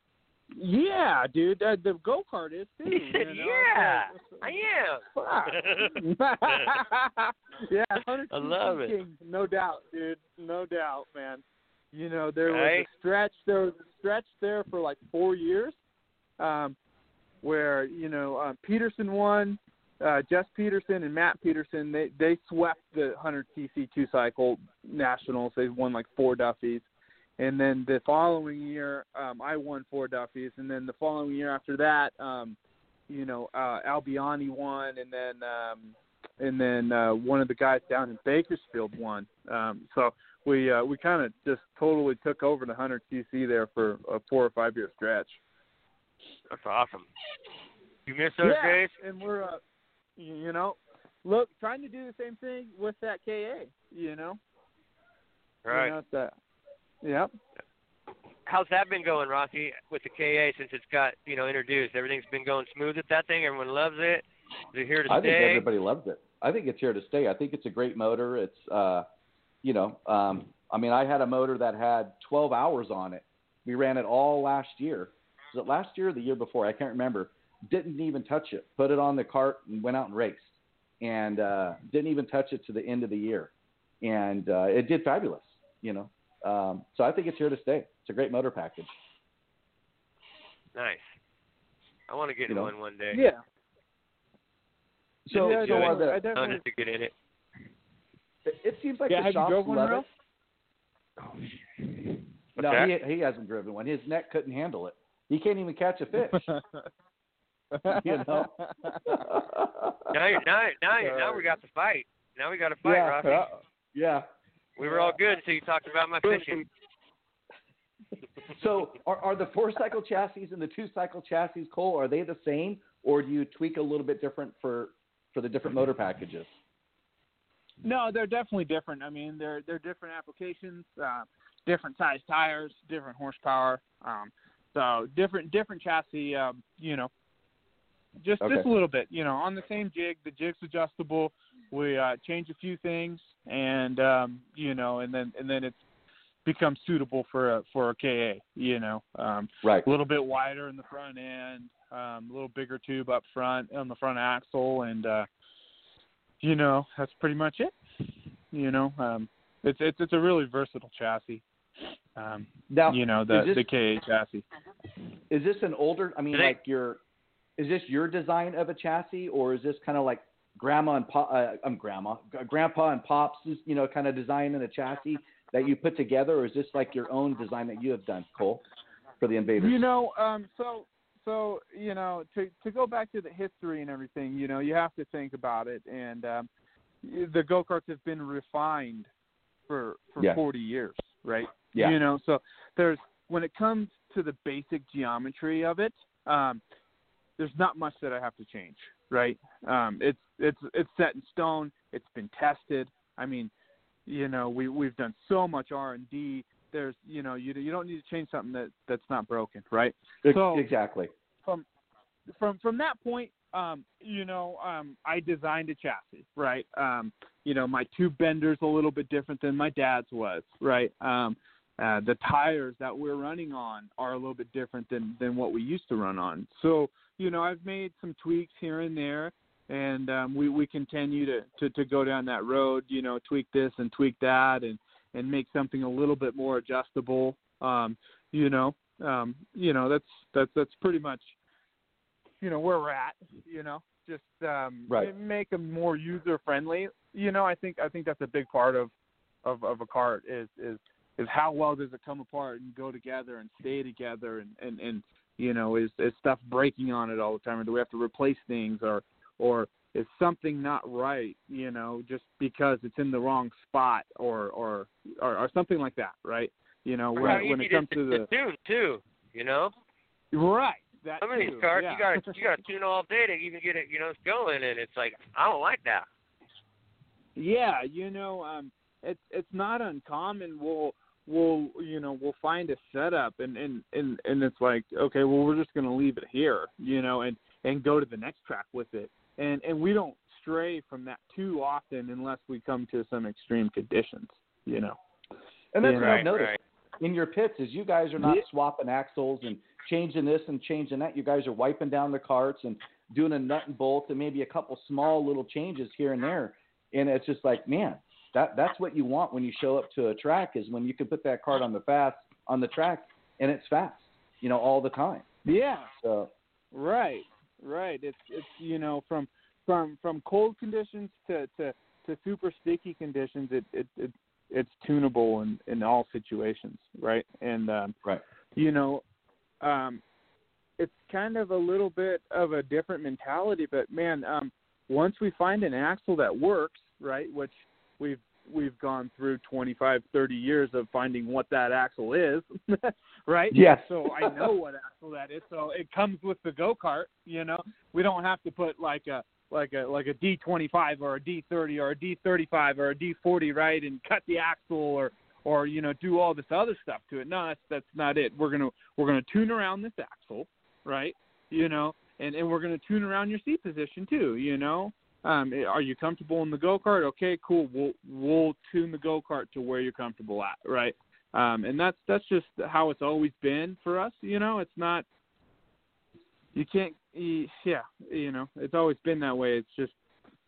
F: yeah, dude, uh, the go kart is too.
D: He said,
F: you know?
D: "Yeah,
F: So-
D: I am."
F: Fuck. yeah,
D: I love it.
F: King, no doubt, dude, no doubt, man. You know, there was
D: Right.
F: a stretch. There was a stretch there for like four years, um, where you know uh, Peterson won. Uh, Jess Peterson and Matt Peterson, they they swept the one hundred C C two cycle nationals. They won like four Duffys, and then the following year, um, I won four Duffys, and then the following year after that, um, you know, uh, Albiani won, and then um, and then uh, one of the guys down in Bakersfield won. Um, so we uh, we kind of just totally took over the one hundred C C there for a four or five year stretch.
D: That's awesome. You miss those
F: yeah,
D: days?
F: and we're uh, you know, look, trying to do the same thing with that K A. You know,
D: Right.
F: You know, it's that. Yep.
D: How's that been going, Rossi, with the K A since it's got, you know, introduced? Everything's been going smooth with that thing? Everyone loves it? Is it here to
E: I
D: stay?
E: think everybody loves it. I think it's here to stay. I think it's a great motor. It's, uh, you know, um, I mean, I had a motor that had twelve hours on it. We ran it all last year. Was it last year or the year before? I can't remember. Didn't even touch it. Put it on the cart and went out and raced. And uh, didn't even touch it to the end of the year. And uh, it did fabulous, you know. Um, so I think it's here to stay. It's a great motor package.
D: Nice. I want to get
E: You
D: in
E: know?
D: one one day.
F: Yeah.
E: So,
F: yeah,
E: so
F: I
E: are
F: definitely,
E: the,
F: I
D: I
F: definitely
D: wanted to get in it.
E: it seems like
F: yeah,
E: the
F: have you
E: shops
F: drove one,
E: love
F: Ralph?
E: it.
D: What's
E: No,
D: that?
E: he he hasn't driven one. His neck couldn't handle it. He can't even catch a fish. You know.
D: Now, you're, now, now, you're, now we got to fight. Now we got to fight,
E: yeah,
D: Rossi.
E: uh, yeah.
D: We were all good until you talked about my fishing.
E: So, are are the four cycle chassis and the two cycle chassis, Cole? Are they the same, or do you tweak a little bit different for for the different motor packages?
F: No, they're definitely different. I mean, they're they're different applications, uh, different size tires, different horsepower. Um, so different different chassis. Um, you know, just
E: Okay.
F: just a little bit. You know, on the same jig, the jig's adjustable. We uh, change a few things, and um, you know, and then and then it's becomes suitable for a for a K A. You know, um,
E: Right.
F: a little bit wider in the front end, um, a little bigger tube up front on the front axle, and uh, you know, that's pretty much it. You know, um, it's it's it's a really versatile chassis. Um,
E: Now,
F: you know, the
E: is this,
F: the K A chassis.
E: is this an older? I mean,
D: Do they-
E: like your, is this your design of a chassis, or is this kind of like grandma and pa, uh, um, grandma, grandpa and pops, you know, kind of design in a chassis that you put together, or is this like your own design that you have done, Cole, for the Invaders?
F: You know, um, so so you know, to to go back to the history and everything, you know, you have to think about it, and um, the go karts have been refined for for
E: Yeah.
F: forty years, right?
E: Yeah.
F: You know, so there's when it comes to the basic geometry of it, um, there's not much that I have to change, right? Um, it's it's it's set in stone. It's been tested. I mean, you know, we we've done so much R and D. There's, you know, you you don't need to change something that, that's not broken, right? So
E: exactly.
F: From from from that point, um, you know, um, I designed a chassis, right? Um, you know, my tube bender's a little bit different than my dad's was, right? Um, uh, the tires that we're running on are a little bit different than, than what we used to run on. So, you know, I've made some tweaks here and there, and um, we, we continue to, to, to go down that road, you know, tweak this and tweak that and, and make something a little bit more adjustable. Um, you know, um, you know, that's, that's, that's pretty much, you know, where we're at, you know, just um,
E: right.
F: make them more user friendly. You know, I think, I think that's a big part of, of, of a cart is, is, is how well does it come apart and go together and stay together and, and, and you know, is, is stuff breaking on it all the time, or do we have to replace things, or, or is something not right, you know, just because it's in the wrong spot, or, or, or, or something like that, right? You know, when,
D: How
F: when
D: easy
F: it comes
D: it
F: to
D: is
F: the
D: tune too, you know.
F: Right. That
D: Some of these
F: too,
D: cars,
F: yeah.
D: you got you got to tune all day to even get it, you know, going, and it's like I don't like that.
F: Yeah, you know, um, it's it's not uncommon. We'll we'll you know we'll find a setup, and, and, and, and it's like, okay, well, we're just gonna leave it here, you know, and, and go to the next track with it, and and we don't stray from that too often unless we come to some extreme conditions, you know.
E: And that's
F: you
E: what
F: know?
E: I've noticed
D: Right.
E: in your pits is you guys are not
F: Yeah.
E: swapping axles and changing this and changing that. You guys are wiping down the carts and doing a nut and bolt and maybe a couple small little changes here and there. And it's just like, man, that that's what you want when you show up to a track, is when you can put that cart on the fast on the track and it's fast, you know, all the time.
F: Yeah.
E: So
F: Right, right. It's it's you know from from from cold conditions to, to, to super sticky conditions. It it, it it's tunable in, in all situations, right? And um,
E: right,
F: you know, um, it's kind of a little bit of a different mentality. But man, um, once we find an axle that works, right, which we've we've gone through twenty-five, thirty years of finding what that axle is, right?
E: Yes.
F: So I know what axle that is. So it comes with the go-kart, you know. We don't have to put like a like a like a D twenty-five or a D thirty or a D thirty-five or a D forty, right, and cut the axle or or you know do all this other stuff to it. No, that's that's not it. We're gonna we're gonna tune around this axle, right? You know, and, and we're gonna tune around your seat position too. You know, um, are you comfortable in the go-kart? Okay, cool. We'll we'll tune the go-kart to where you're comfortable at, right? Um, and that's that's just how it's always been for us. You know, it's not. You can't, yeah, you know, it's always been that way. It's just,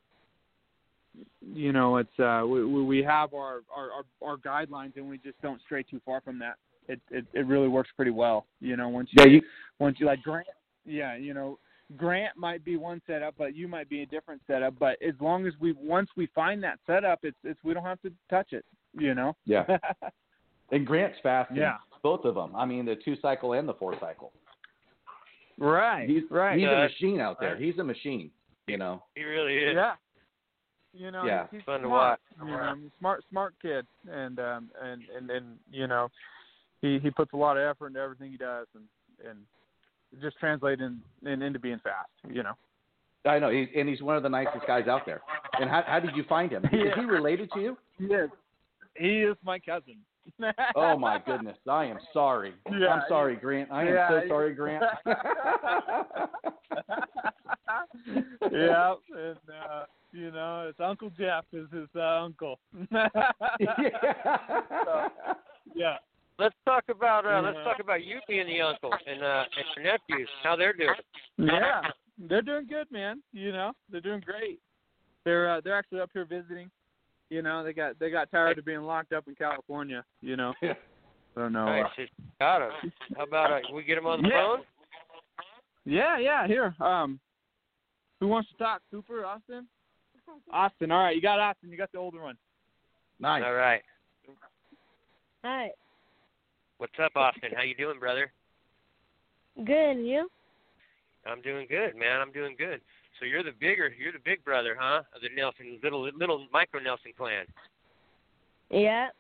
F: you know, it's uh, we we have our, our, our, our guidelines, and we just don't stray too far from that. It it, it really works pretty well, you know. Once you,
E: yeah, you,
F: once you like Grant, yeah, you know, Grant might be one setup, but you might be a different setup. But as long as we once we find that setup, it's it's we don't have to touch it, you know.
E: yeah. And Grant's fast.
F: Yeah.
E: Both of them. I mean, the two cycle and the four cycle.
F: Right.
E: He's
F: right.
E: he's
D: Uh,
E: a machine out there. He's a machine. You know.
D: He really is.
F: Yeah. You know,
E: Yeah.
F: he's, he's
D: Fun to
F: smart,
D: watch.
F: You know, smart, smart kid, and um, and, and and you know, he he puts a lot of effort into everything he does, and and it just translates in, in into being fast. You know.
E: I know, he's, and he's one of the nicest guys out there. And how how did you find him? Is
F: Yeah.
E: he related to you?
F: Yes. He is my cousin.
E: Oh my goodness, I am sorry.
F: Yeah,
E: I'm sorry, Grant. I am
F: yeah,
E: so
F: he-
E: sorry, Grant.
F: Yeah, and uh, you know, it's Uncle Jeff is his uh, uncle.
E: yeah.
F: Yeah.
D: Let's talk about uh, let's
F: Yeah.
D: talk about you being the uncle and uh, and your nephews, how they're doing.
F: Yeah, they're doing good, man. You know, they're doing great. They're uh, they're actually up here visiting. You know, they got they got tired of being locked up in California. You know,
E: Yeah.
F: so no.
D: Nice,
F: Uh,
D: just got him. How about uh, we get him on the
F: Yeah.
D: phone?
F: yeah, yeah. Here, um, who wants to talk? Cooper, Austin, Austin. All right, you got Austin. You got the older one.
E: Nice.
D: All right.
A: Hi.
D: What's up, Austin? How you doing, brother?
A: Good, and you?
D: I'm doing good, man. I'm doing good. So you're the bigger, you're the big brother, huh? Of the Nelson little little micro Nelson clan.
A: Yeah.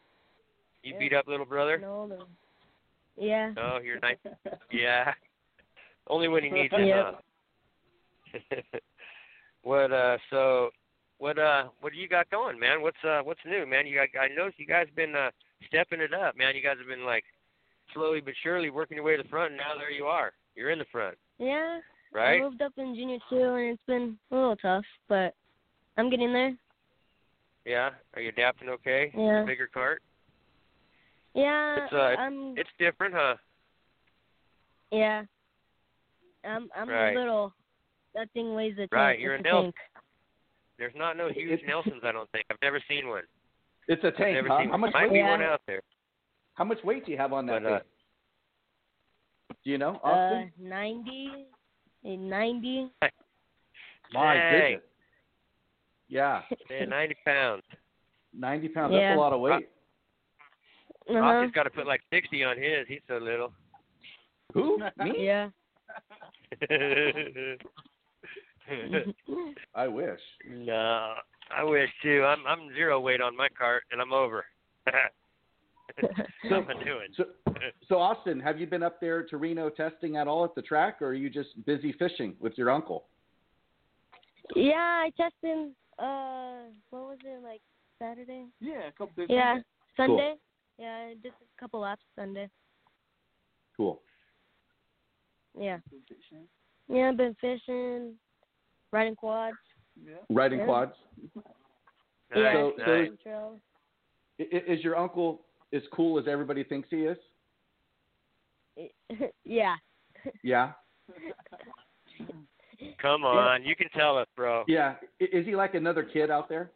D: You
A: Yeah.
D: beat up little brother?
A: No, no. Yeah.
D: Oh, you're nice. Yeah. Only when he needs it,
A: Yep.
D: huh? What uh so what uh what do you got going, man? What's uh what's new, man? You got I noticed you guys been uh stepping it up, man. You guys have been like slowly but surely working your way to the front, and now there you are. You're in the front.
A: Yeah.
D: Right?
A: I moved up in junior two, and it's been a little tough, but I'm getting there.
D: Yeah. Are you adapting okay?
A: Yeah.
D: Bigger cart?
A: Yeah.
D: It's uh
A: I'm.
D: it's different, huh?
A: Yeah. I'm. I'm
D: Right.
A: a little. That thing weighs a tank.
D: Right, you're
A: it's
D: a
A: a
D: Nelson.
A: tank.
D: There's not no huge Nelsons, I don't think. I've never seen one.
E: It's a
D: I've
E: tank,
D: never
E: huh?
D: seen
E: How
D: one.
E: much
D: Might
E: weight?
D: be
A: Yeah.
D: one out there.
E: How much weight do you have on that
D: But, uh,
E: thing? Do you know,
A: Uh,
E: Austin?
A: ninety. A ninety.
E: My
D: Dang.
E: goodness. Yeah,
D: Man, ninety pounds.
E: ninety pounds.
A: Yeah.
E: That's a lot of weight.
A: Uh-huh.
D: Rossi's got to put like sixty on his. He's so little.
E: Who? Me?
A: Yeah.
E: I wish.
D: No, I wish too. I'm I'm zero weight on my cart, and I'm over.
E: So,
D: What am I doing?
E: so, so Austin, have you been up there to Reno testing at all at the track, or are you just busy fishing with your uncle?
A: Yeah, I tested. Uh, what was it like Saturday?
F: Yeah, a couple days.
A: Yeah,
E: Cool.
A: Sunday. Yeah, I did a couple laps Sunday.
E: Cool.
A: Yeah. Yeah, I've been fishing, riding quads.
F: Yeah.
E: Riding
A: Yeah.
E: quads.
A: Yeah.
E: So- so-
D: nice.
A: Trails.
E: I- i- Is your uncle as cool as everybody thinks he is?
A: Yeah.
E: Yeah.
D: Come on, you can tell us, bro.
E: Yeah. I- Is he like another kid out there?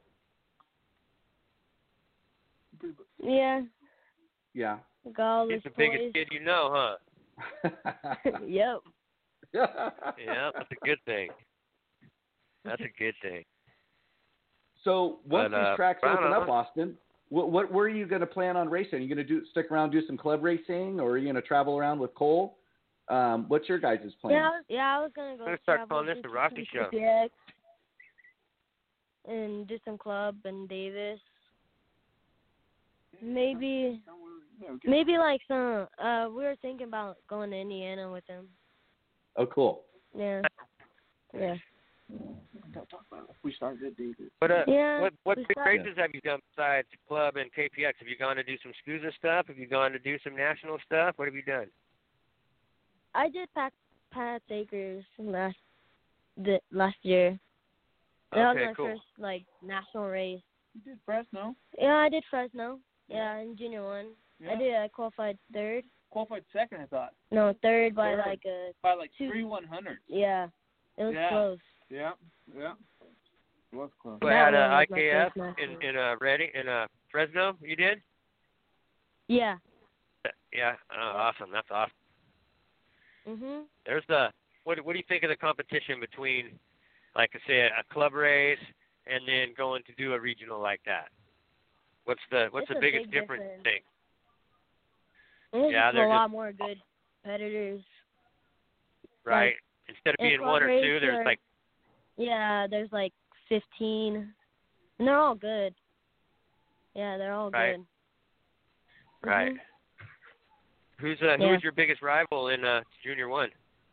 A: Yeah.
E: Yeah.
A: Got all
D: He's
A: those
D: the biggest
A: toys.
D: kid you know, huh?
A: Yep.
D: Yeah, that's a good thing. That's a good thing.
E: So once
D: But, uh,
E: these tracks
D: I don't
E: open
D: know.
E: up, Austin, what, what where are you going to plan on racing? Are you going to do stick around, do some club racing, or are you going to travel around with Cole? Um, what's your guys' plan?
A: Yeah, I was, yeah, I was gonna go
D: I'm gonna start
A: travel,
D: calling this
A: do
D: the
A: some
D: Rossi Show.
A: K P X and do some club and Davis. Maybe, maybe like some. Uh, we were thinking about going to Indiana with him.
E: Oh, cool.
A: Yeah. Yeah.
F: We started at David.
D: But uh,
A: Yeah.
D: what what
A: we
D: big
A: started-
D: races have you done besides club and K P X? Have you gone to do some SCUSA stuff? Have you gone to do some national stuff? What have you done?
A: I did Pat Pat Acres last the last year. That
D: Okay,
A: was my
D: cool.
A: first like national race.
F: You did Fresno.
A: Yeah, I did Fresno. Yeah, in junior one.
F: Yeah.
A: I did. I qualified third.
F: Qualified second, I thought.
A: No, third by
F: Third.
A: like a.
F: By like
A: Two-
F: three one hundred.
A: Yeah, it was
F: Yeah.
A: close.
F: Yeah. Yeah. It was close.
D: What
A: That
D: had uh,
A: one
D: I
A: was my
D: K F
A: first
D: in
A: national.
D: in uh Reading in uh Fresno? You did?
A: Yeah.
D: Yeah. Oh, awesome. That's awesome.
A: Mhm.
D: There's the what what do you think of the competition between, like I say, a club race and then going to do a regional like that? What's the what's
A: It's
D: the
A: a
D: biggest
A: big
D: difference
A: difference.
D: thing?
A: There's
D: Yeah,
A: just a
D: they're
A: lot more good competitors.
D: Right? Instead of
A: in
D: being
A: club
D: one or
A: race,
D: two, there's
A: there-
D: like
A: Yeah, there's like fifteen, and they're all good. Yeah, they're all
D: Right.
A: good.
D: right.
A: Mhm.
D: Who's uh,
A: Yeah.
D: who's your biggest rival in uh junior one?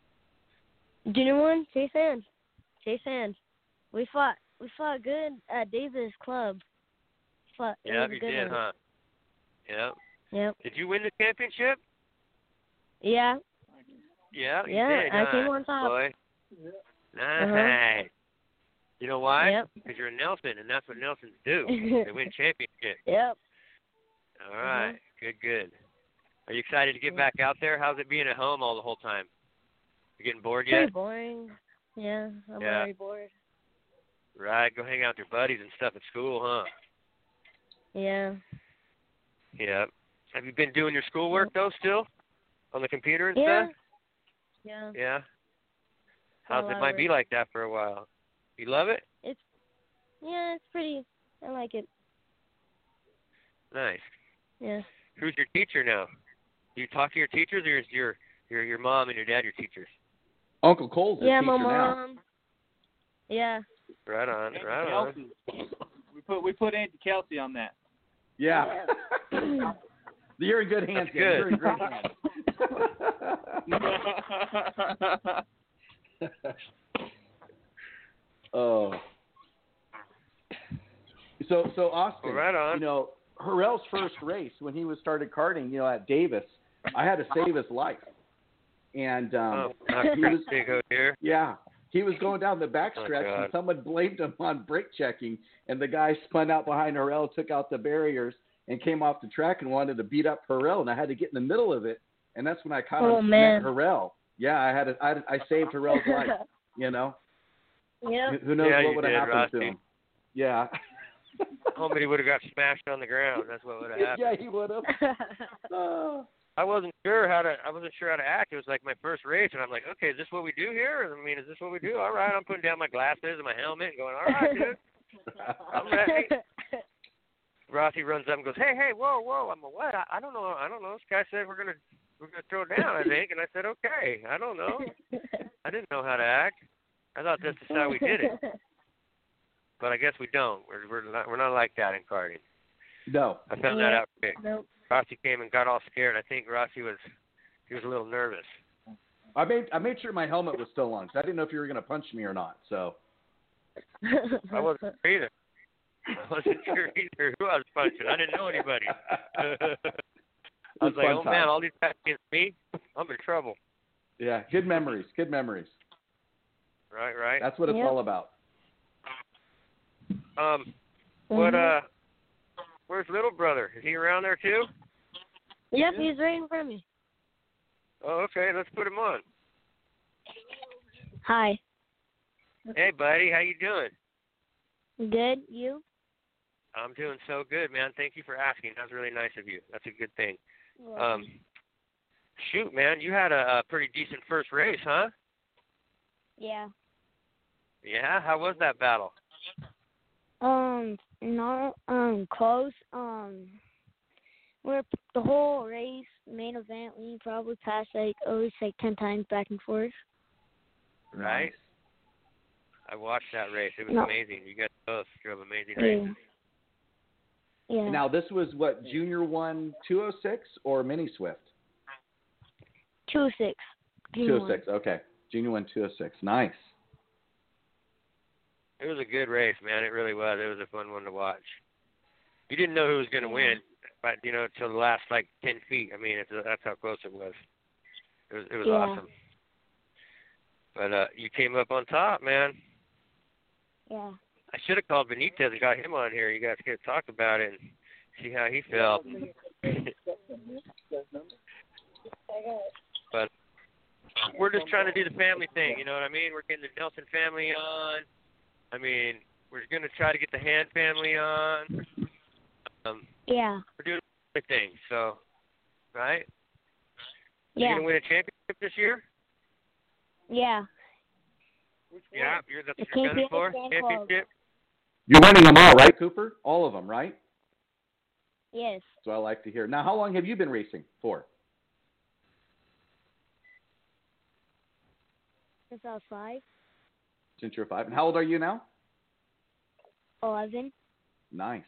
A: Junior one, Chase Hand. Chase Hand. We fought. We fought good at Davis Club. Fought. It
D: Yeah,
A: was a
D: you
A: good
D: did,
A: one.
D: huh? Yeah.
A: Yep.
D: Did you win the championship?
A: Yeah.
D: Yeah, you
A: Yeah,
D: did.
A: I
D: huh?
A: came on top.
D: Boy.
A: Uh-huh.
D: Nice. You know why?
A: Yep.
D: Because you're a Nelson, and that's what Nelsons do. They win championships.
A: Yep.
D: All right. Good, good. Are you excited to get back out there? How's it being at home all the whole time? You getting bored
A: Pretty
D: yet?
A: boring. Yeah, I'm
D: Yeah.
A: already bored.
D: Right. Go hang out with your buddies and stuff at school, huh?
A: Yeah.
D: Yeah. Have you been doing your schoolwork though still? On the computer and
A: Yeah.
D: stuff?
A: Yeah.
D: Yeah.
A: a
D: How's
A: lot
D: it
A: of
D: might be
A: work.
D: like that for a while? You love it?
A: Yeah, it's pretty. I like it.
D: Nice.
A: Yeah.
D: Who's your teacher now? Do you talk to your teachers, or is your your your mom and your dad your teachers?
E: Uncle Cole's a
A: Yeah,
E: teacher
A: my
E: now.
A: mom. Yeah.
D: Right on,
F: Auntie
D: right on.
F: Kelsey. We put we put Auntie Kelsey on that.
E: Yeah. You're in good hands.
D: That's
E: You're
D: good.
E: in great hands. Oh. So, so Austin,
D: Well, right on.
E: you know, Harrell's first race when he was started karting, you know, at Davis, I had to save his life. And um,
D: oh,
E: he was,
D: here.
E: yeah, he was going down the
D: Oh,
E: backstretch,
D: God.
E: and someone blamed him on brake checking, and the guy spun out behind Harrell, took out the barriers, and came off the track and wanted to beat up Harrell, and I had to get in the middle of it, and that's when I kind of
A: Oh, man.
E: met Harrell. Yeah, I had, a, I, I saved Harrell's life. You know,
A: Yep.
E: who knows
D: Yeah,
E: what
D: you
E: would have
D: did,
E: happened to
D: Rusty.
E: him? Yeah.
D: Homie would have got smashed on the ground. That's what would have happened.
E: Yeah, he would have. Oh.
D: I wasn't sure how to. I wasn't sure how to act. It was like my first race, and I'm like, okay, is this what we do here? I mean, is this what we do? All right, I'm putting down my glasses and my helmet and going, all right, dude, I'm ready. Rossi runs up and goes, hey, hey, whoa, whoa. I'm like, what? I, I don't know. I don't know. This guy said we're gonna we're gonna throw down, I think, and I said, okay. I don't know. I didn't know how to act. I thought this is how we did it, but I guess we don't. We're we're not we're not like that in karting.
E: No.
D: I found that out quick.
A: Nope.
D: Rossi came and got all scared. I think Rossi was he was a little nervous.
E: I made I made sure my helmet was still on, because I didn't know if you were going to punch me or not. So.
D: I wasn't sure either. I wasn't sure either who I was punching. I didn't know anybody. I was like, oh, man, all these guys against me? I'm in trouble.
E: Yeah, good memories, good memories.
D: Right, right.
E: That's what it's
A: Yep.
E: all about.
D: Um, what, uh, where's little brother? Is he around there too?
A: Yep, he's right in front of me.
D: Oh, okay, let's put him on.
A: Hi.
D: Hey, buddy, how you doing?
A: Good. You?
D: I'm doing so good, man. Thank you for asking. That's really nice of you. That's a good thing. Um, shoot, man, you had a, a pretty decent first race, huh?
A: Yeah.
D: Yeah? How was that battle?
A: Um, not um close. Um, we're the whole race main event. We probably passed like at least like ten times back and forth.
D: Right? I watched that race. It was
A: No.
D: amazing. You guys both drove amazing
A: Yeah.
D: races.
A: Yeah.
E: Now, this was what, Junior one two oh six or Mini Swift?
A: two oh six.
E: two oh six, okay. Junior one two oh six. Nice.
D: It was a good race, man. It really was. It was a fun one to watch. You didn't know who was going to win, but you know, until the last like ten feet. I mean, it's, that's how close it was. It was it was
A: Yeah.
D: awesome. But uh, you came up on top, man.
A: Yeah.
D: I should have called Benitez and got him on here. You guys could talk about it and see how he felt. But we're just trying to do the family thing, you know what I mean? We're getting the Nelson family on. I mean, we're going to try to get the Hand family on. Um,
A: Yeah.
D: we're doing everything, so, right?
A: Yeah.
D: You going to win a championship this year?
A: Yeah.
D: Yeah, you're, that's
A: The
D: what you're gunning
A: Championship
D: for?
A: Fan Club.
D: Championship?
E: You're winning them all, right, Cooper? All of them, right?
A: Yes.
E: So I like to hear. Now, how long have you been racing for?
A: Since I was five.
E: Since you're five. And how old are you now?
A: Eleven.
E: Nice.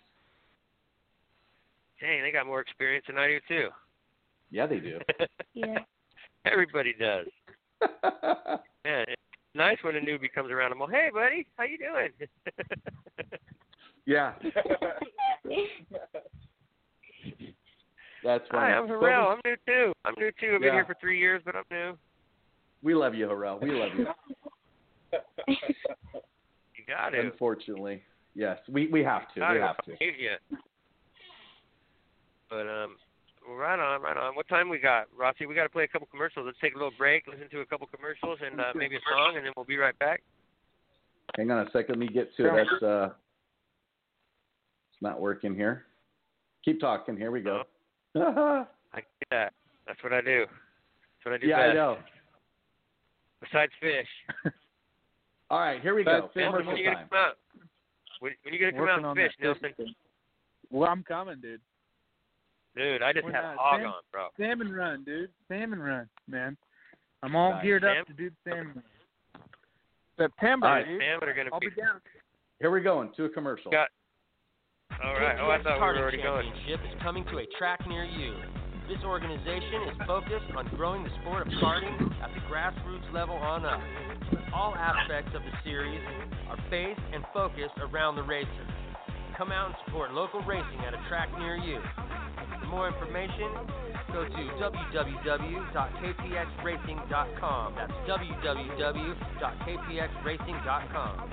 D: Dang, they got more experience than I do, too.
E: Yeah, they do.
A: Yeah.
D: Everybody does. Man, it's nice when a newbie comes around. I'm like, hey, buddy, how you doing?
E: Yeah. That's funny.
D: Hi, I'm Harrell. I'm new, too. I'm new, too. I've been
E: Yeah.
D: here for three years, but I'm new.
E: We love you, Harrell. We love you.
D: You got to.
E: Unfortunately. Yes, we, we have to. We have to.
D: Hate you. But, um, well, right on, right on. What time we got, Rossi? We got to play a couple commercials. Let's take a little break, listen to a couple commercials, and uh, maybe a song, and then we'll be right back.
E: Hang on a second. Let me get to it. That's, uh, it's not working here. Keep talking. Here we go.
D: I get that. That's what I do. That's what I do
E: Yeah,
D: best.
E: I know.
D: Besides fish.
E: All right, here we go.
F: That's it.
D: When
E: Commercial
D: you gonna
E: time.
D: come out? When, when you gonna come
F: Working
D: out
F: on
D: and fish,
F: that
D: Nelson?
F: fishing. Well, I'm coming, dude.
D: Dude, I just
F: We're
D: had
F: not-
D: hog
F: Sam-
D: on, bro.
F: Salmon run, dude. Salmon run, man. I'm all
E: Nice.
F: geared
D: Sam?
F: up to do the salmon run. September,
E: All right,
F: dude.
D: Salmon are gonna
F: I'll
D: be.
F: be down.
E: Here we go into a commercial.
D: Got, All right. Oh, I thought we were already going.
G: Championship is coming to a track near you. This organization is focused on growing the sport of karting at the grassroots level on up. All aspects of the series are based and focused around the racer. Come out and support local racing at a track near you. For more information, go to w w w dot k p x racing dot com. That's w w w dot k p x racing dot com.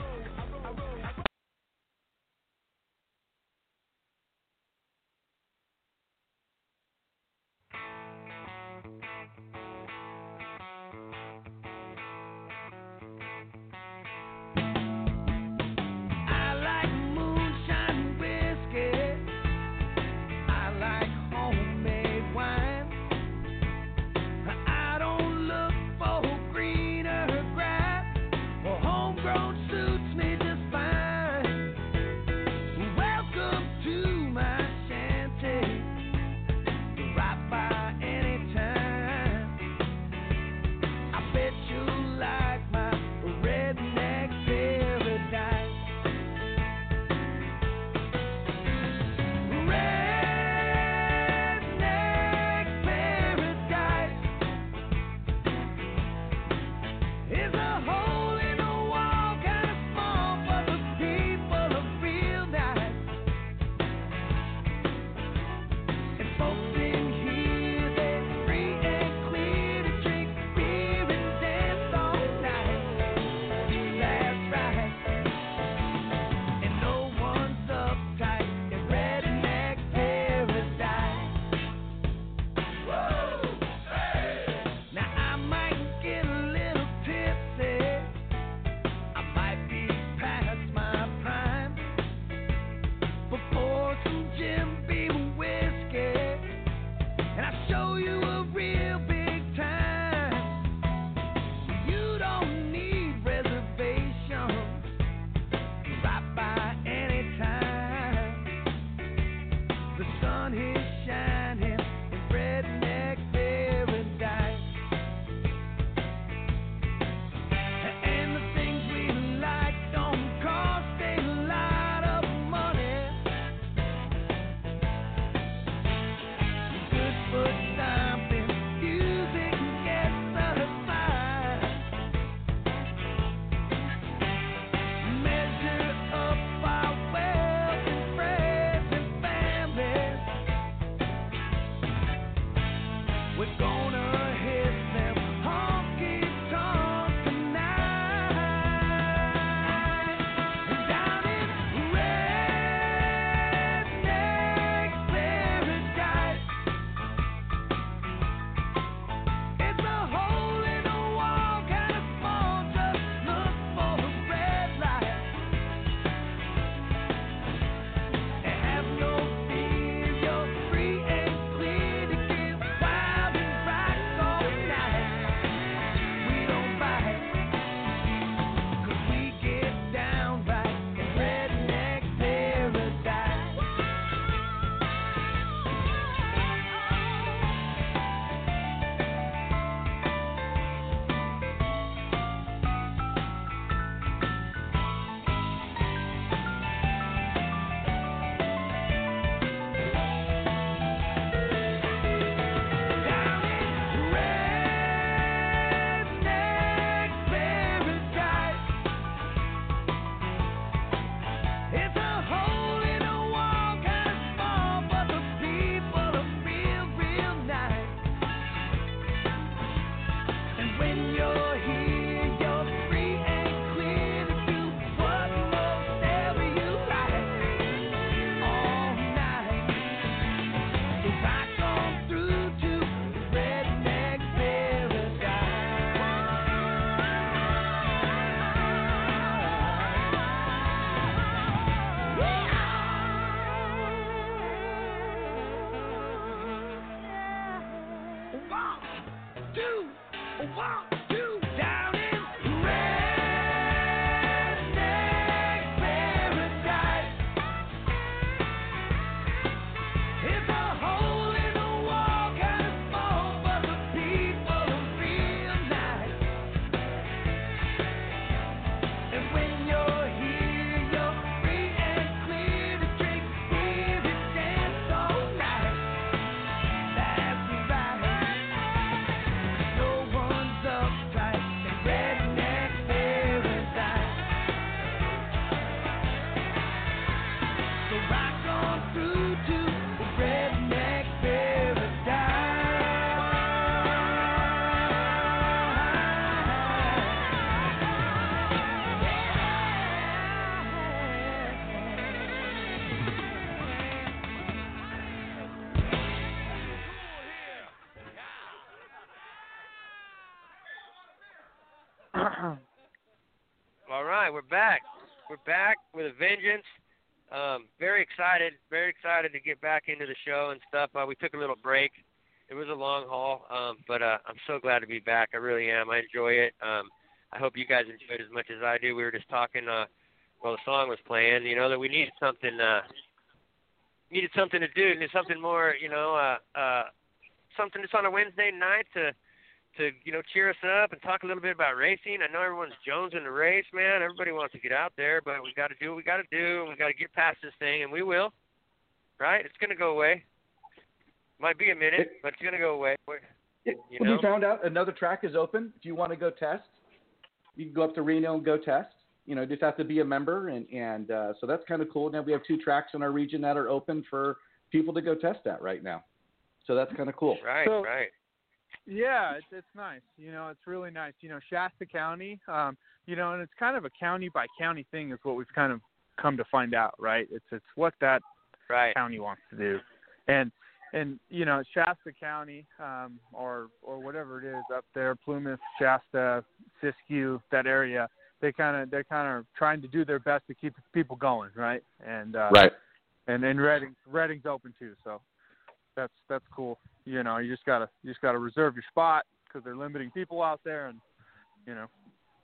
D: All right, we're back. We're back with a vengeance. Um, very excited, very excited to get back into the show and stuff. Uh, we took a little break. It was a long haul, um, but uh, I'm so glad to be back. I really am. I enjoy it. Um, I hope you guys enjoyed it as much as I do. We were just talking uh, while the song was playing, you know, that we needed something, uh, needed something to do, needed something more, you know, uh, uh, something that's on a Wednesday night to, to you know, cheer us up and talk a little bit about racing. I know everyone's jonesing the race, man. Everybody wants to get out there, but we got to do what we got to do. We got to get past this thing, and we will. Right? It's going to go away. Might be a minute, it, but it's going to go away.
E: It,
D: you
E: well,
D: know?
E: we found out another track is open. If you want to go test, you can go up to Reno and go test. You know, just have to be a member, and and uh, so that's kind of cool. Now we have two tracks in our region that are open for people to go test at right now. So that's kind of cool.
D: Right,
F: so,
D: right.
F: Yeah, it's it's nice. You know, it's really nice. You know, Shasta County, um, you know, and it's kind of a county by county thing is what we've kind of come to find out, right? It's it's what that
D: right.
F: county wants to do. And and you know, Shasta County, um, or or whatever it is up there, Plumas, Shasta, Siskiyou, that area, they kind of they're kind of trying to do their best to keep people going, right? And uh,
E: right.
F: And and Redding Redding's open too, so that's that's cool. You know, you just gotta you just gotta reserve your spot because they're limiting people out there, and you know,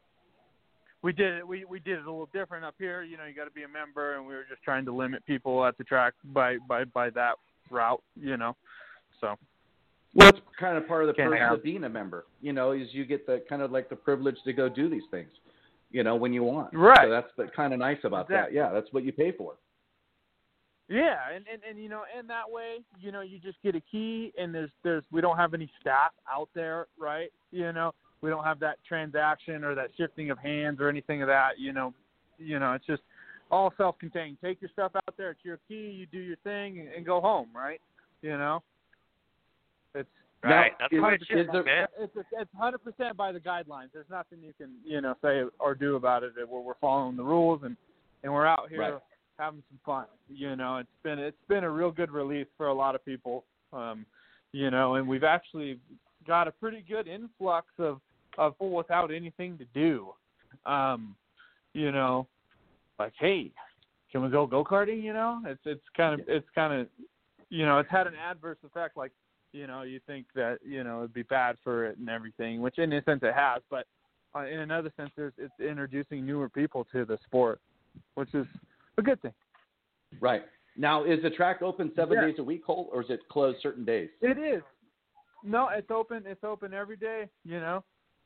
F: we did it. We, we did it a little different up here. You know, you got to be a member, and we were just trying to limit people at the track by by, by that route. You know, so.
E: Well, it's kind of part of the
F: Can't
E: perks
F: have.
E: of being a member. You know, is you get the kind of like the privilege to go do these things. You know, when you want.
F: Right.
E: So that's the kind of nice about
F: Exactly.
E: that. Yeah, that's what you pay for.
F: Yeah, and, and, and you know, and that way, you know, you just get a key, and there's there's we don't have any staff out there, right? You know, we don't have that transaction or that shifting of hands or anything of that. You know, you know, it's just all self-contained. Take your stuff out there. It's your key. You do your thing and, and go home, right? You know, it's
D: right.
E: Now,
D: That's
E: is,
D: what it
E: is
D: is,
E: there,
D: man.
F: It's it's one hundred percent by the guidelines. There's nothing you can you know say or do about it. We're we're following the rules, and, and we're out here.
E: Right.
F: Having some fun, you know. It's been it's been a real good release for a lot of people, um, you know. And we've actually got a pretty good influx of of people without anything to do, um, you know. Like, hey, can we go go karting? You know, it's it's kind of it's kind of, you know, it's had an adverse effect. Like, you know, you think that you know it'd be bad for it and everything, which in a sense it has, but uh, in another sense, there's, it's introducing newer people to the sport, which is a good thing.
E: Right. Now, is the track open seven
F: Yeah.
E: days a week, Holt, or is it closed certain days?
F: It is. No, it's open. It's open every day. You know.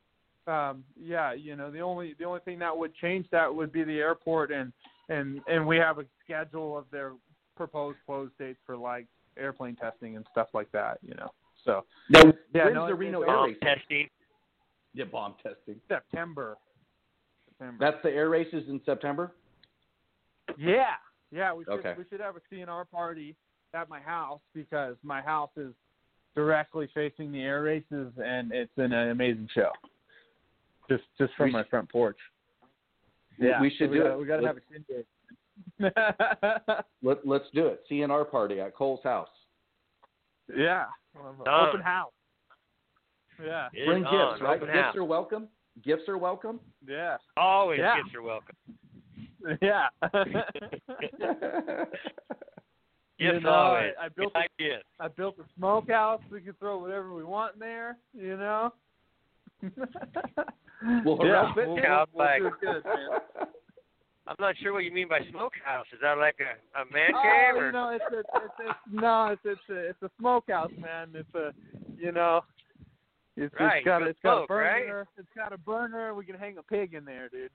F: Um, yeah. You know, the only the only thing that would change that would be the airport, and and and we have a schedule of their proposed close dates for like airplane testing and stuff like that. You know. So.
E: Now,
F: Yeah.
E: when's
F: No,
E: the
F: it's-
E: Reno
F: it's
E: Air
D: Bomb
E: Races?
D: testing.
E: Yeah, bomb testing.
F: September. September.
E: That's the air races in September?
F: Yeah, yeah, we should
E: Okay.
F: we should have a C N R party at my house because my house is directly facing the air races, and it's an amazing show. Just just from
E: We
F: my
E: sh-
F: front porch.
E: We-
F: Yeah,
E: we should
F: so
E: do
F: gotta,
E: it.
F: We got to have
E: Let's-
F: a shindig.
E: Let, let's do it. C N R party at Cole's house.
F: Yeah,
D: Done.
F: open house. Yeah,
D: It is
E: Bring
D: on.
E: gifts, right?
D: Open
E: Gifts
D: house.
E: are welcome. Gifts are welcome.
F: yeah,
D: Always
F: Yeah.
D: gifts are welcome.
F: yeah. You
D: Gifts
F: know,
D: always.
F: I, I
D: Good
F: built a,
D: idea.
F: I built a smokehouse. We can throw whatever we want in there. You know.
E: Well,
F: yeah,
E: Harrell Fitness.
F: we'll, we'll,
D: Out
F: we'll
D: like-
F: do good, man.
D: I'm not sure what you mean by smokehouse. Is that like a, a man
F: Oh,
D: cave? Or?
F: you know, it's a, it's, it's no, it's it's a, it's a smokehouse, man. It's a, you know, it's,
D: Right,
F: it's got
D: good
F: a, it's got
D: smoke,
F: a
D: right?
F: burner. It's got a burner. We can hang a pig in there, dude.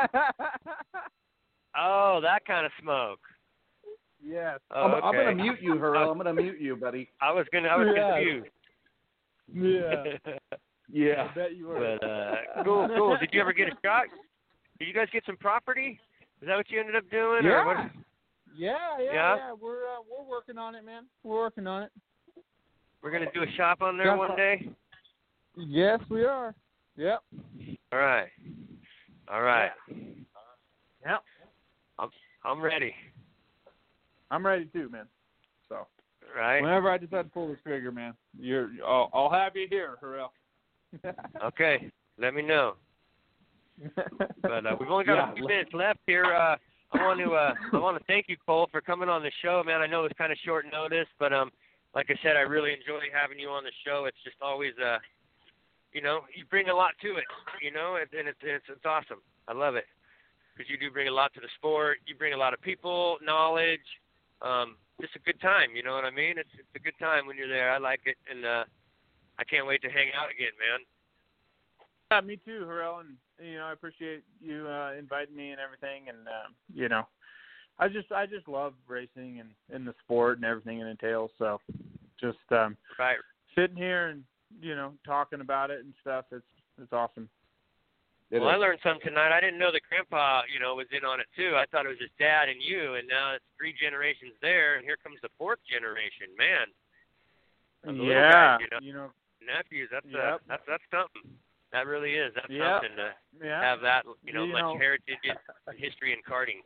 D: Oh, that kind of smoke.
F: yes.
D: Oh,
E: I'm,
D: okay.
E: I'm going to mute you, Harrell. I'm going to mute you, buddy.
D: I was gonna. I was
F: Yeah.
D: confused.
F: Yeah.
E: Yeah.
F: I bet you were.
D: But uh, cool, cool. Did you ever get a shot? Did you guys get some property? Is that what you ended up doing? Or
F: Yeah.
D: what?
F: yeah, yeah,
D: Yeah?
F: yeah. We're uh, we're working on it, man. We're working on it.
D: We're gonna do a shop on there
F: Got
D: one
F: some-
D: day.
F: Yes, we are. Yep.
D: All right. All right.
F: Yep.
D: I'm I'm ready.
F: I'm ready too, man. So
D: Right.
F: whenever I decide to pull this trigger, man, you're I'll, I'll have you here, Harrell.
D: Okay. Let me know. But uh, we've only got
E: Yeah.
D: a few minutes left here. Uh, I want to uh, I want to thank you, Cole, for coming on the show, man. I know it was kind of short notice, but um, like I said, I really enjoy having you on the show. It's just always uh, you know, you bring a lot to it, you know, and, and it's, it's it's awesome. I love it because you do bring a lot to the sport. You bring a lot of people, knowledge, um, just a good time. You know what I mean? It's it's a good time when you're there. I like it, and uh, I can't wait to hang out again, man.
F: Yeah, me too, Harrell, and you know I appreciate you uh, inviting me and everything, and uh, you know, I just I just love racing and, and the sport and everything it entails. So, just um,
D: Right.
F: sitting here and you know talking about it and stuff, it's it's awesome.
E: It
D: Well,
E: is.
D: I learned something tonight. I didn't know that Grandpa, you know, was in on it too. I thought it was his dad and you, and now it's three generations there, and here comes the fourth generation, man. Of the little
F: Yeah,
D: guys, you know,
F: you know,
D: nephews. That's
F: Yep.
D: uh, that's that's something. That really is. That's
F: Yep.
D: something to
F: yeah,
D: have that, you know,
F: You
D: much
F: know-
D: heritage and history in karting.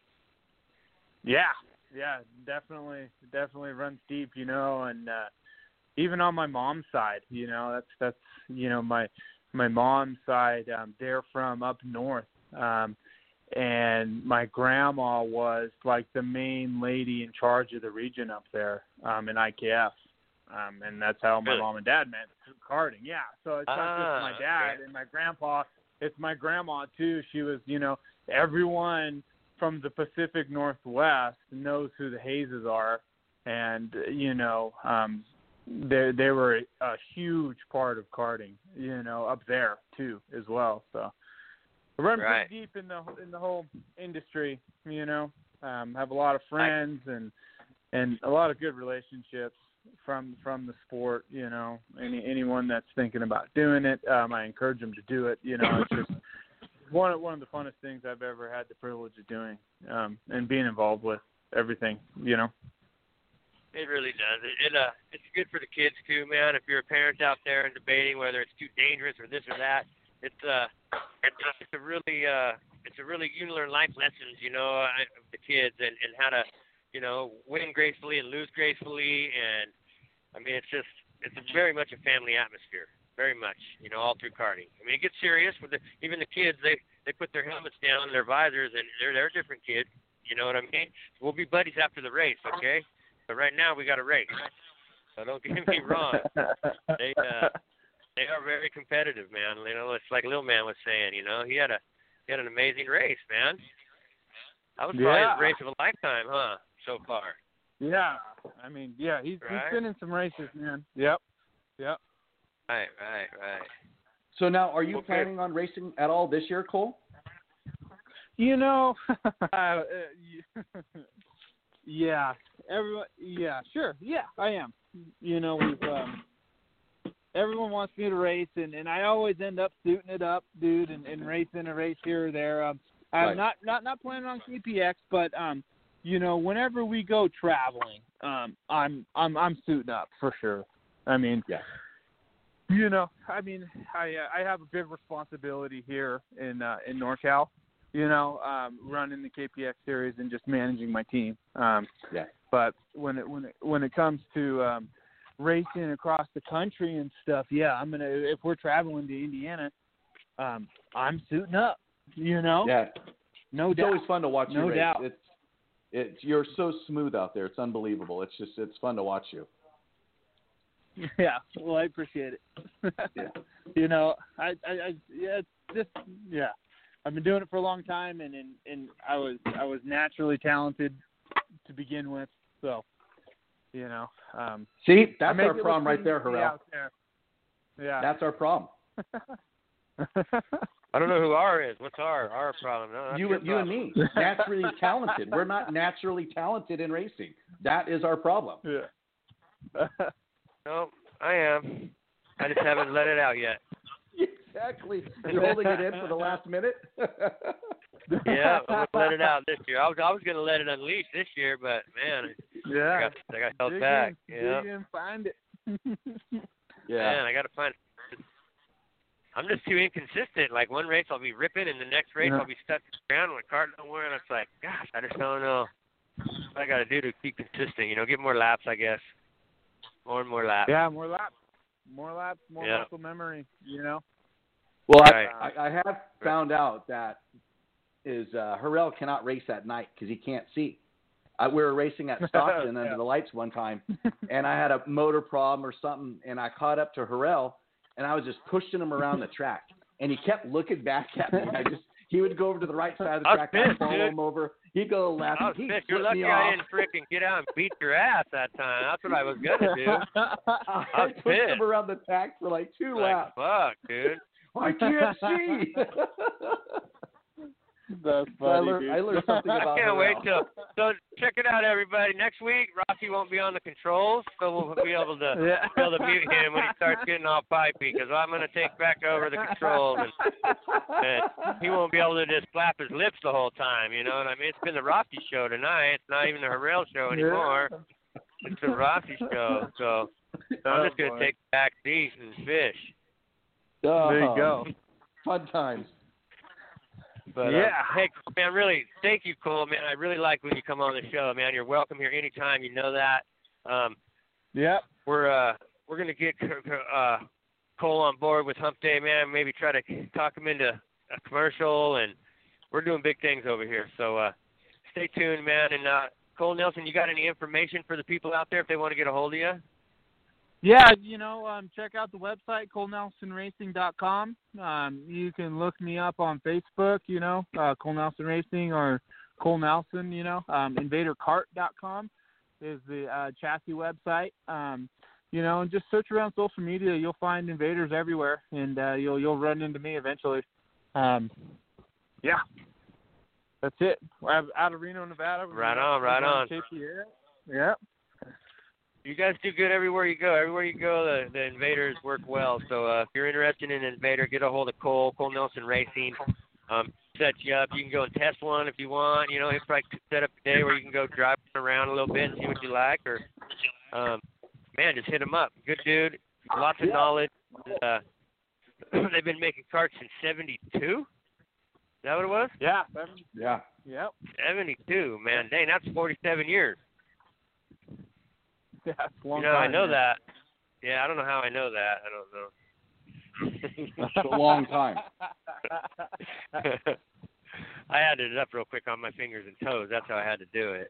F: yeah, yeah, definitely, definitely runs deep, you know, and uh, even on my mom's side, you know, that's that's you know my my mom's side, um, they're from up north, um, and my grandma was like the main lady in charge of the region up there um, in I K F, um, and that's how my
D: Really?
F: mom and dad met through karting. Yeah, so it's not
D: Ah,
F: just my dad
D: okay.
F: and my grandpa; it's my grandma too. She was, you know, everyone from the Pacific Northwest knows who the Hayeses are, and you know, um, they they were a, a huge part of karting, you know, up there too as well. So I run
D: Right.
F: pretty deep in the in the whole industry, you know. Um, have a lot of friends and and a lot of good relationships from from the sport, you know. Any anyone that's thinking about doing it, um, I encourage them to do it. You know, it's just one of one of the funnest things I've ever had the privilege of doing, um, and being involved with everything, you know.
D: It really does. It, it uh, it's good for the kids too, man. If you're a parent out there and debating whether it's too dangerous or this or that, it's uh, it's, it's a really uh, it's a really you learn life lessons, you know, uh, of the kids and and how to, you know, win gracefully and lose gracefully, and I mean it's just it's very much a family atmosphere, very much, you know, all through karting. I mean it gets serious with the even the kids. They they put their helmets down, their visors, and they're they're different kids. You know what I mean? We'll be buddies after the race, okay? But right now we got a race, so don't get me wrong. They uh, they are very competitive, man. You know, it's like Lil Man was saying. You know, he had a he had an amazing race, man. That was probably
F: Yeah.
D: his race of a lifetime, huh? So far.
F: Yeah, I mean, yeah, he's
D: Right.
F: he's been in some races, man. Yep, yep.
D: Right, right, right.
E: So now, are you
D: Okay.
E: planning on racing at all this year, Cole?
F: You know, uh, yeah, everyone, yeah, sure, yeah, I am. You know, we've um, everyone wants me to race, and, and I always end up suiting it up, dude, and, and racing a race here or there. Um, I'm
E: Right.
F: not not not planning on K P X, but um, you know, whenever we go traveling, um, I'm I'm I'm suiting up for sure. I mean,
E: Yeah.
F: you know, I mean, I uh, I have a big responsibility here in uh, in NorCal. You know, um, running the K P X series and just managing my team. Um,
E: Yeah.
F: But when it when it when it comes to um, racing across the country and stuff, yeah, I'm gonna. If we're traveling to Indiana, um, I'm suiting up. You know,
E: Yeah.
F: no
E: It's
F: doubt.
E: always fun to watch you
F: No
E: race.
F: doubt.
E: It's it's you're so smooth out there. It's unbelievable. It's just it's fun to watch you.
F: Yeah, well, I appreciate it.
E: Yeah.
F: You know, I, I, I, yeah, it's just, yeah, I've been doing it for a long time, and, and, and I was, I was naturally talented to begin with, so, you know, um,
E: See,
F: I
E: that's
F: make
E: our
F: it look
E: problem right
F: pretty
E: there,
F: easy
E: Harrell.
F: out there. Yeah.
E: That's our problem.
D: I don't know who R is. What's R? Our problem? No, that's
E: You
D: your
E: and you and
D: problem.
E: me, naturally talented. We're not naturally talented in racing. That is our problem.
F: Yeah.
D: No, I am. I just haven't let it out yet.
E: Exactly. You're holding it in for the last minute.
D: Yeah, I'm gonna let it out this year. I was I was gonna let it unleash this year, but man, I
F: Yeah.
D: got I got held
F: Dig
D: back.
F: in,
D: Yeah.
F: dig in, find it.
E: Yeah.
D: Man, I gotta find. I'm just too inconsistent. Like one race I'll be ripping, and the next race
F: Yeah.
D: I'll be stuck to the ground with a cart nowhere, and it's like, gosh, I just don't know what I gotta do to keep consistent. You know, get more laps, I guess. More and more laps.
F: Yeah, more laps, more laps, more
D: Yeah.
F: muscle memory. You know.
E: Well,
D: Right.
E: I, I, I have found out that is uh, Harrell cannot race at night because he can't see. Uh, we were racing at Stockton
F: Yeah.
E: under the lights one time, and I had a motor problem or something, and I caught up to Harrell, and I was just pushing him around the track, and he kept looking back at me. I just he would go over to the right side of the
D: I was
E: track, I'd
D: pissed,
E: follow
D: dude.
E: him over. He'd go left.
D: I was
E: He'd
D: pissed. You're
E: flip
D: lucky
E: me
D: I
E: off.
D: didn't freaking get out and beat your ass that time. That's what I was gonna do.
E: I
D: I was
E: pushed
D: pissed.
E: him around the track for like two
D: Like,
E: laps.
D: fuck, dude.
E: I can't see.
F: That's
E: So I
F: funny,
E: learned,
F: dude.
E: I learned something
D: I
E: about
D: can't wait
E: Harrell.
D: till. So check it out, everybody. Next week, Rossi won't be on the controls, so we'll be able to
F: Yeah.
D: be able to mute him when he starts getting all pipey, because I'm gonna take back over the controls, and, and he won't be able to just flap his lips the whole time. You know what I mean? It's been the Rossi show tonight. It's not even the Harrell show anymore. It's the Rossi show. So I'm just
F: Oh,
D: gonna
F: boy.
D: take the back seat and fish.
E: Oh,
F: There you go.
E: Fun times.
D: But,
F: Yeah.
D: uh, hey, man, really, thank you, Cole, man. I really like when you come on the show, man. You're welcome here anytime. You know that. Um,
F: Yep.
D: we're uh, we're gonna get uh, Cole on board with Hump Day, man. Maybe try to talk him into a commercial, and we're doing big things over here. So uh, stay tuned, man. And uh, Cole Nelson, you got any information for the people out there if they want to get a hold of you?
F: Yeah, you know, um, check out the website, cole nelson racing dot com. Um, you can look me up on Facebook, you know, uh, Cole Nelson Racing or Cole Nelson, you know. Um, invader cart dot com is the uh, chassis website. Um, you know, and just search around social media. You'll find invaders everywhere, and uh, you'll you'll run into me eventually. Um, yeah, that's it. Out out of Reno, Nevada.
D: Right on, right on.
F: Yeah.
D: You guys do good everywhere you go. Everywhere you go, the, the invaders work well. So uh, if you're interested in an invader, get a hold of Cole, Cole Nelson Racing. Um, set you up. You can go and test one if you want. You know, he'll probably set up a day where you can go drive around a little bit and see what you like. Or, um, man, just hit him up. Good dude. Lots of knowledge. Uh, they've been making carts since seventy-two. Is that what it was?
F: Yeah.
E: Yeah.
F: Yep.
D: seventy-two, man. Dang, that's forty-seven years.
F: Yeah, it's a long
D: You know, I
F: time,
D: know
F: man.
D: that. Yeah, I don't know how I know that. I don't know.
E: It's a long time.
D: I added it up real quick on my fingers and toes. That's how I had to do it.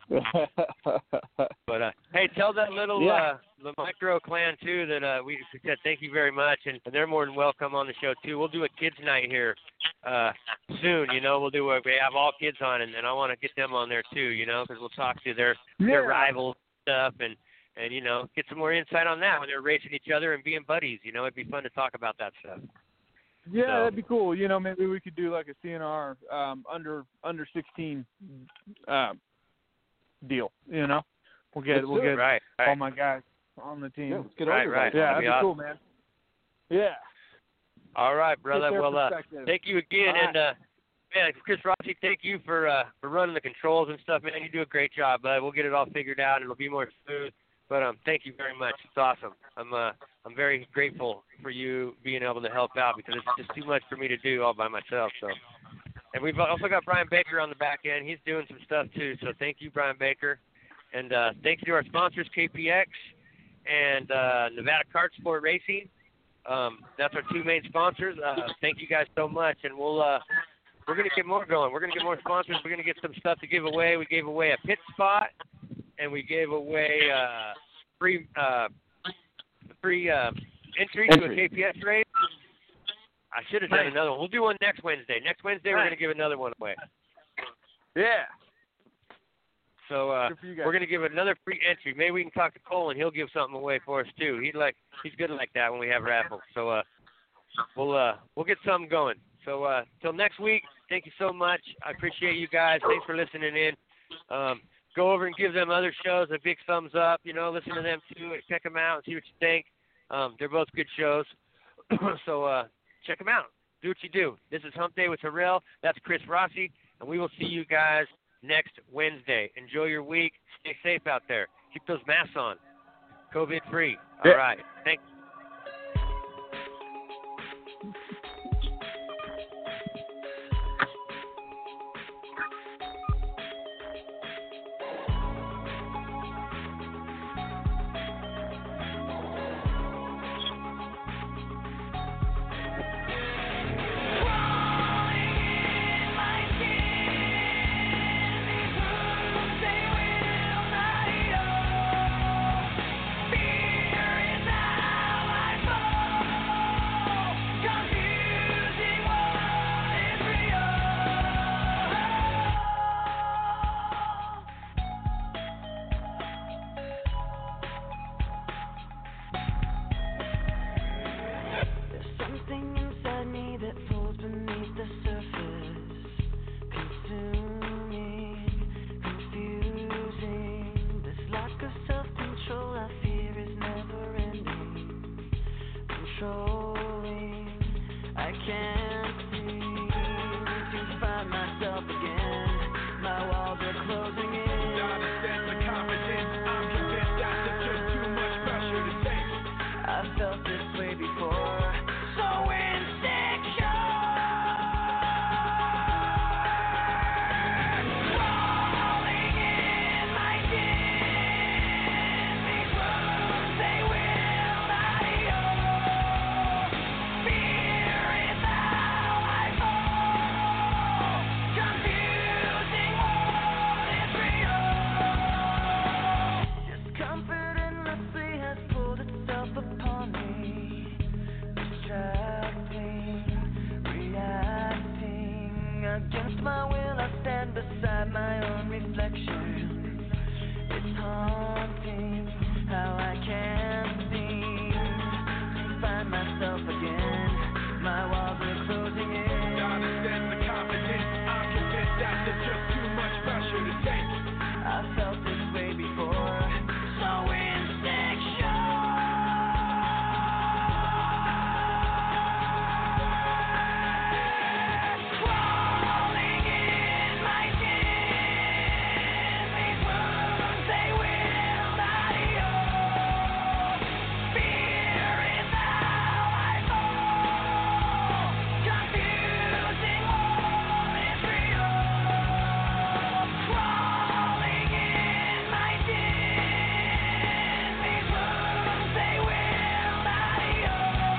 D: But uh, hey, tell that little
F: Yeah.
D: uh, the micro clan too that uh, we said thank you very much, and they're more than welcome on the show too. We'll do a kids night here uh, soon. You know, we'll do a, we have all kids on, and, and I want to get them on there too. You know, because we'll talk to their their
F: Yeah.
D: rivals and stuff, and and you know, get some more insight on that when they're racing each other and being buddies. You know, it'd be fun to talk about that stuff.
F: Yeah,
D: So-
F: that'd be cool. You know, maybe we could do like a C N R um, under under sixteen um, deal. You know, we'll get
E: Let's
F: we'll
E: do it.
F: get
D: Right,
F: all
D: right.
F: my guys on the team.
E: Yeah, let's get
D: Right,
E: over
D: right.
E: that.
F: Yeah,
D: That'd
F: that'd
D: be
F: be cool, man. Yeah.
D: All right, brother.
F: Get their
D: Well, uh,
F: perspective.
D: thank you again,
F: All right.
D: and uh, man, Chris Rossi, thank you for uh, for running the controls and stuff, man. You do a great job, bud. We'll get it all figured out, and it'll be more smooth. But um, thank you very much. It's awesome. I'm uh, I'm very grateful for you being able to help out because it's just too much for me to do all by myself. So, and we've also got Brian Baker on the back end. He's doing some stuff too. So thank you, Brian Baker, and uh, thank you to our sponsors, K P X and uh, Nevada Kart Sport Racing. Um, that's our two main sponsors. Uh, thank you guys so much, and we'll uh, we're gonna get more going. We're gonna get more sponsors. We're gonna get some stuff to give away. We gave away a pit spot, and we gave away uh, free uh, free uh, entry, to a
E: Entry.
D: K P S race. I should have done another one. We'll do one next Wednesday. Next Wednesday, we're
F: Right.
D: gonna give another one away.
F: Yeah.
D: So uh,
F: Good for you guys.
D: we're gonna give another free entry. Maybe we can talk to Cole and he'll give something away for us too. He's like he's good like that when we have raffles. So uh, we'll uh, we'll get something going. So uh, till next week, thank you so much. I appreciate you guys. Thanks for listening in. Um, go over and give them other shows a big thumbs up. You know, listen to them too and check them out and see what you think. Um, they're both good shows. So uh, check them out. Do what you do. This is Hump Day with Harrell. That's Chris Rossi, and we will see you guys next Wednesday. Enjoy your week. Stay safe out there. Keep those masks on. COVID free. All
F: Yeah.
D: right. Thanks.
H: controlling. I can't seem to find myself again. My walls are closing in.
C: Not a sense of confidence. I'm convinced that it's just too much pressure to take.
H: I've felt this way before. So insecure. Crawling in my skin. These wounds, they will not heal. Fear is how I fall. Confusing what is real. Discomfort endlessly has pulled itself upon me. Distracting, reacting. Against my will, I stand beside my own reflection. It's haunting how I can't seem to find myself again. My walls are closing in.
C: Not a sense of confidence. I'm convinced that it's just too much pressure to take.
H: I've felt this way before. So insecure. Crawling in my skin. These wounds, they will not heal. Fear is how I fall. Confusing what is real. Crawling in my skin. These wounds, they will not heal.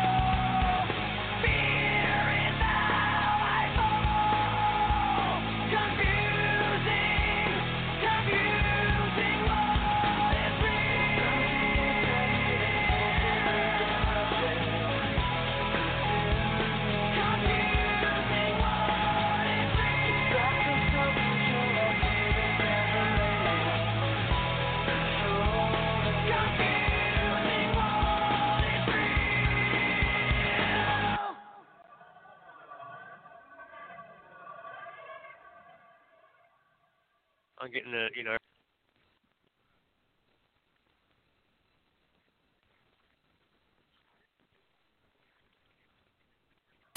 H: Fear is how I fall. Confusing, confusing what is
D: I'm getting a, you know,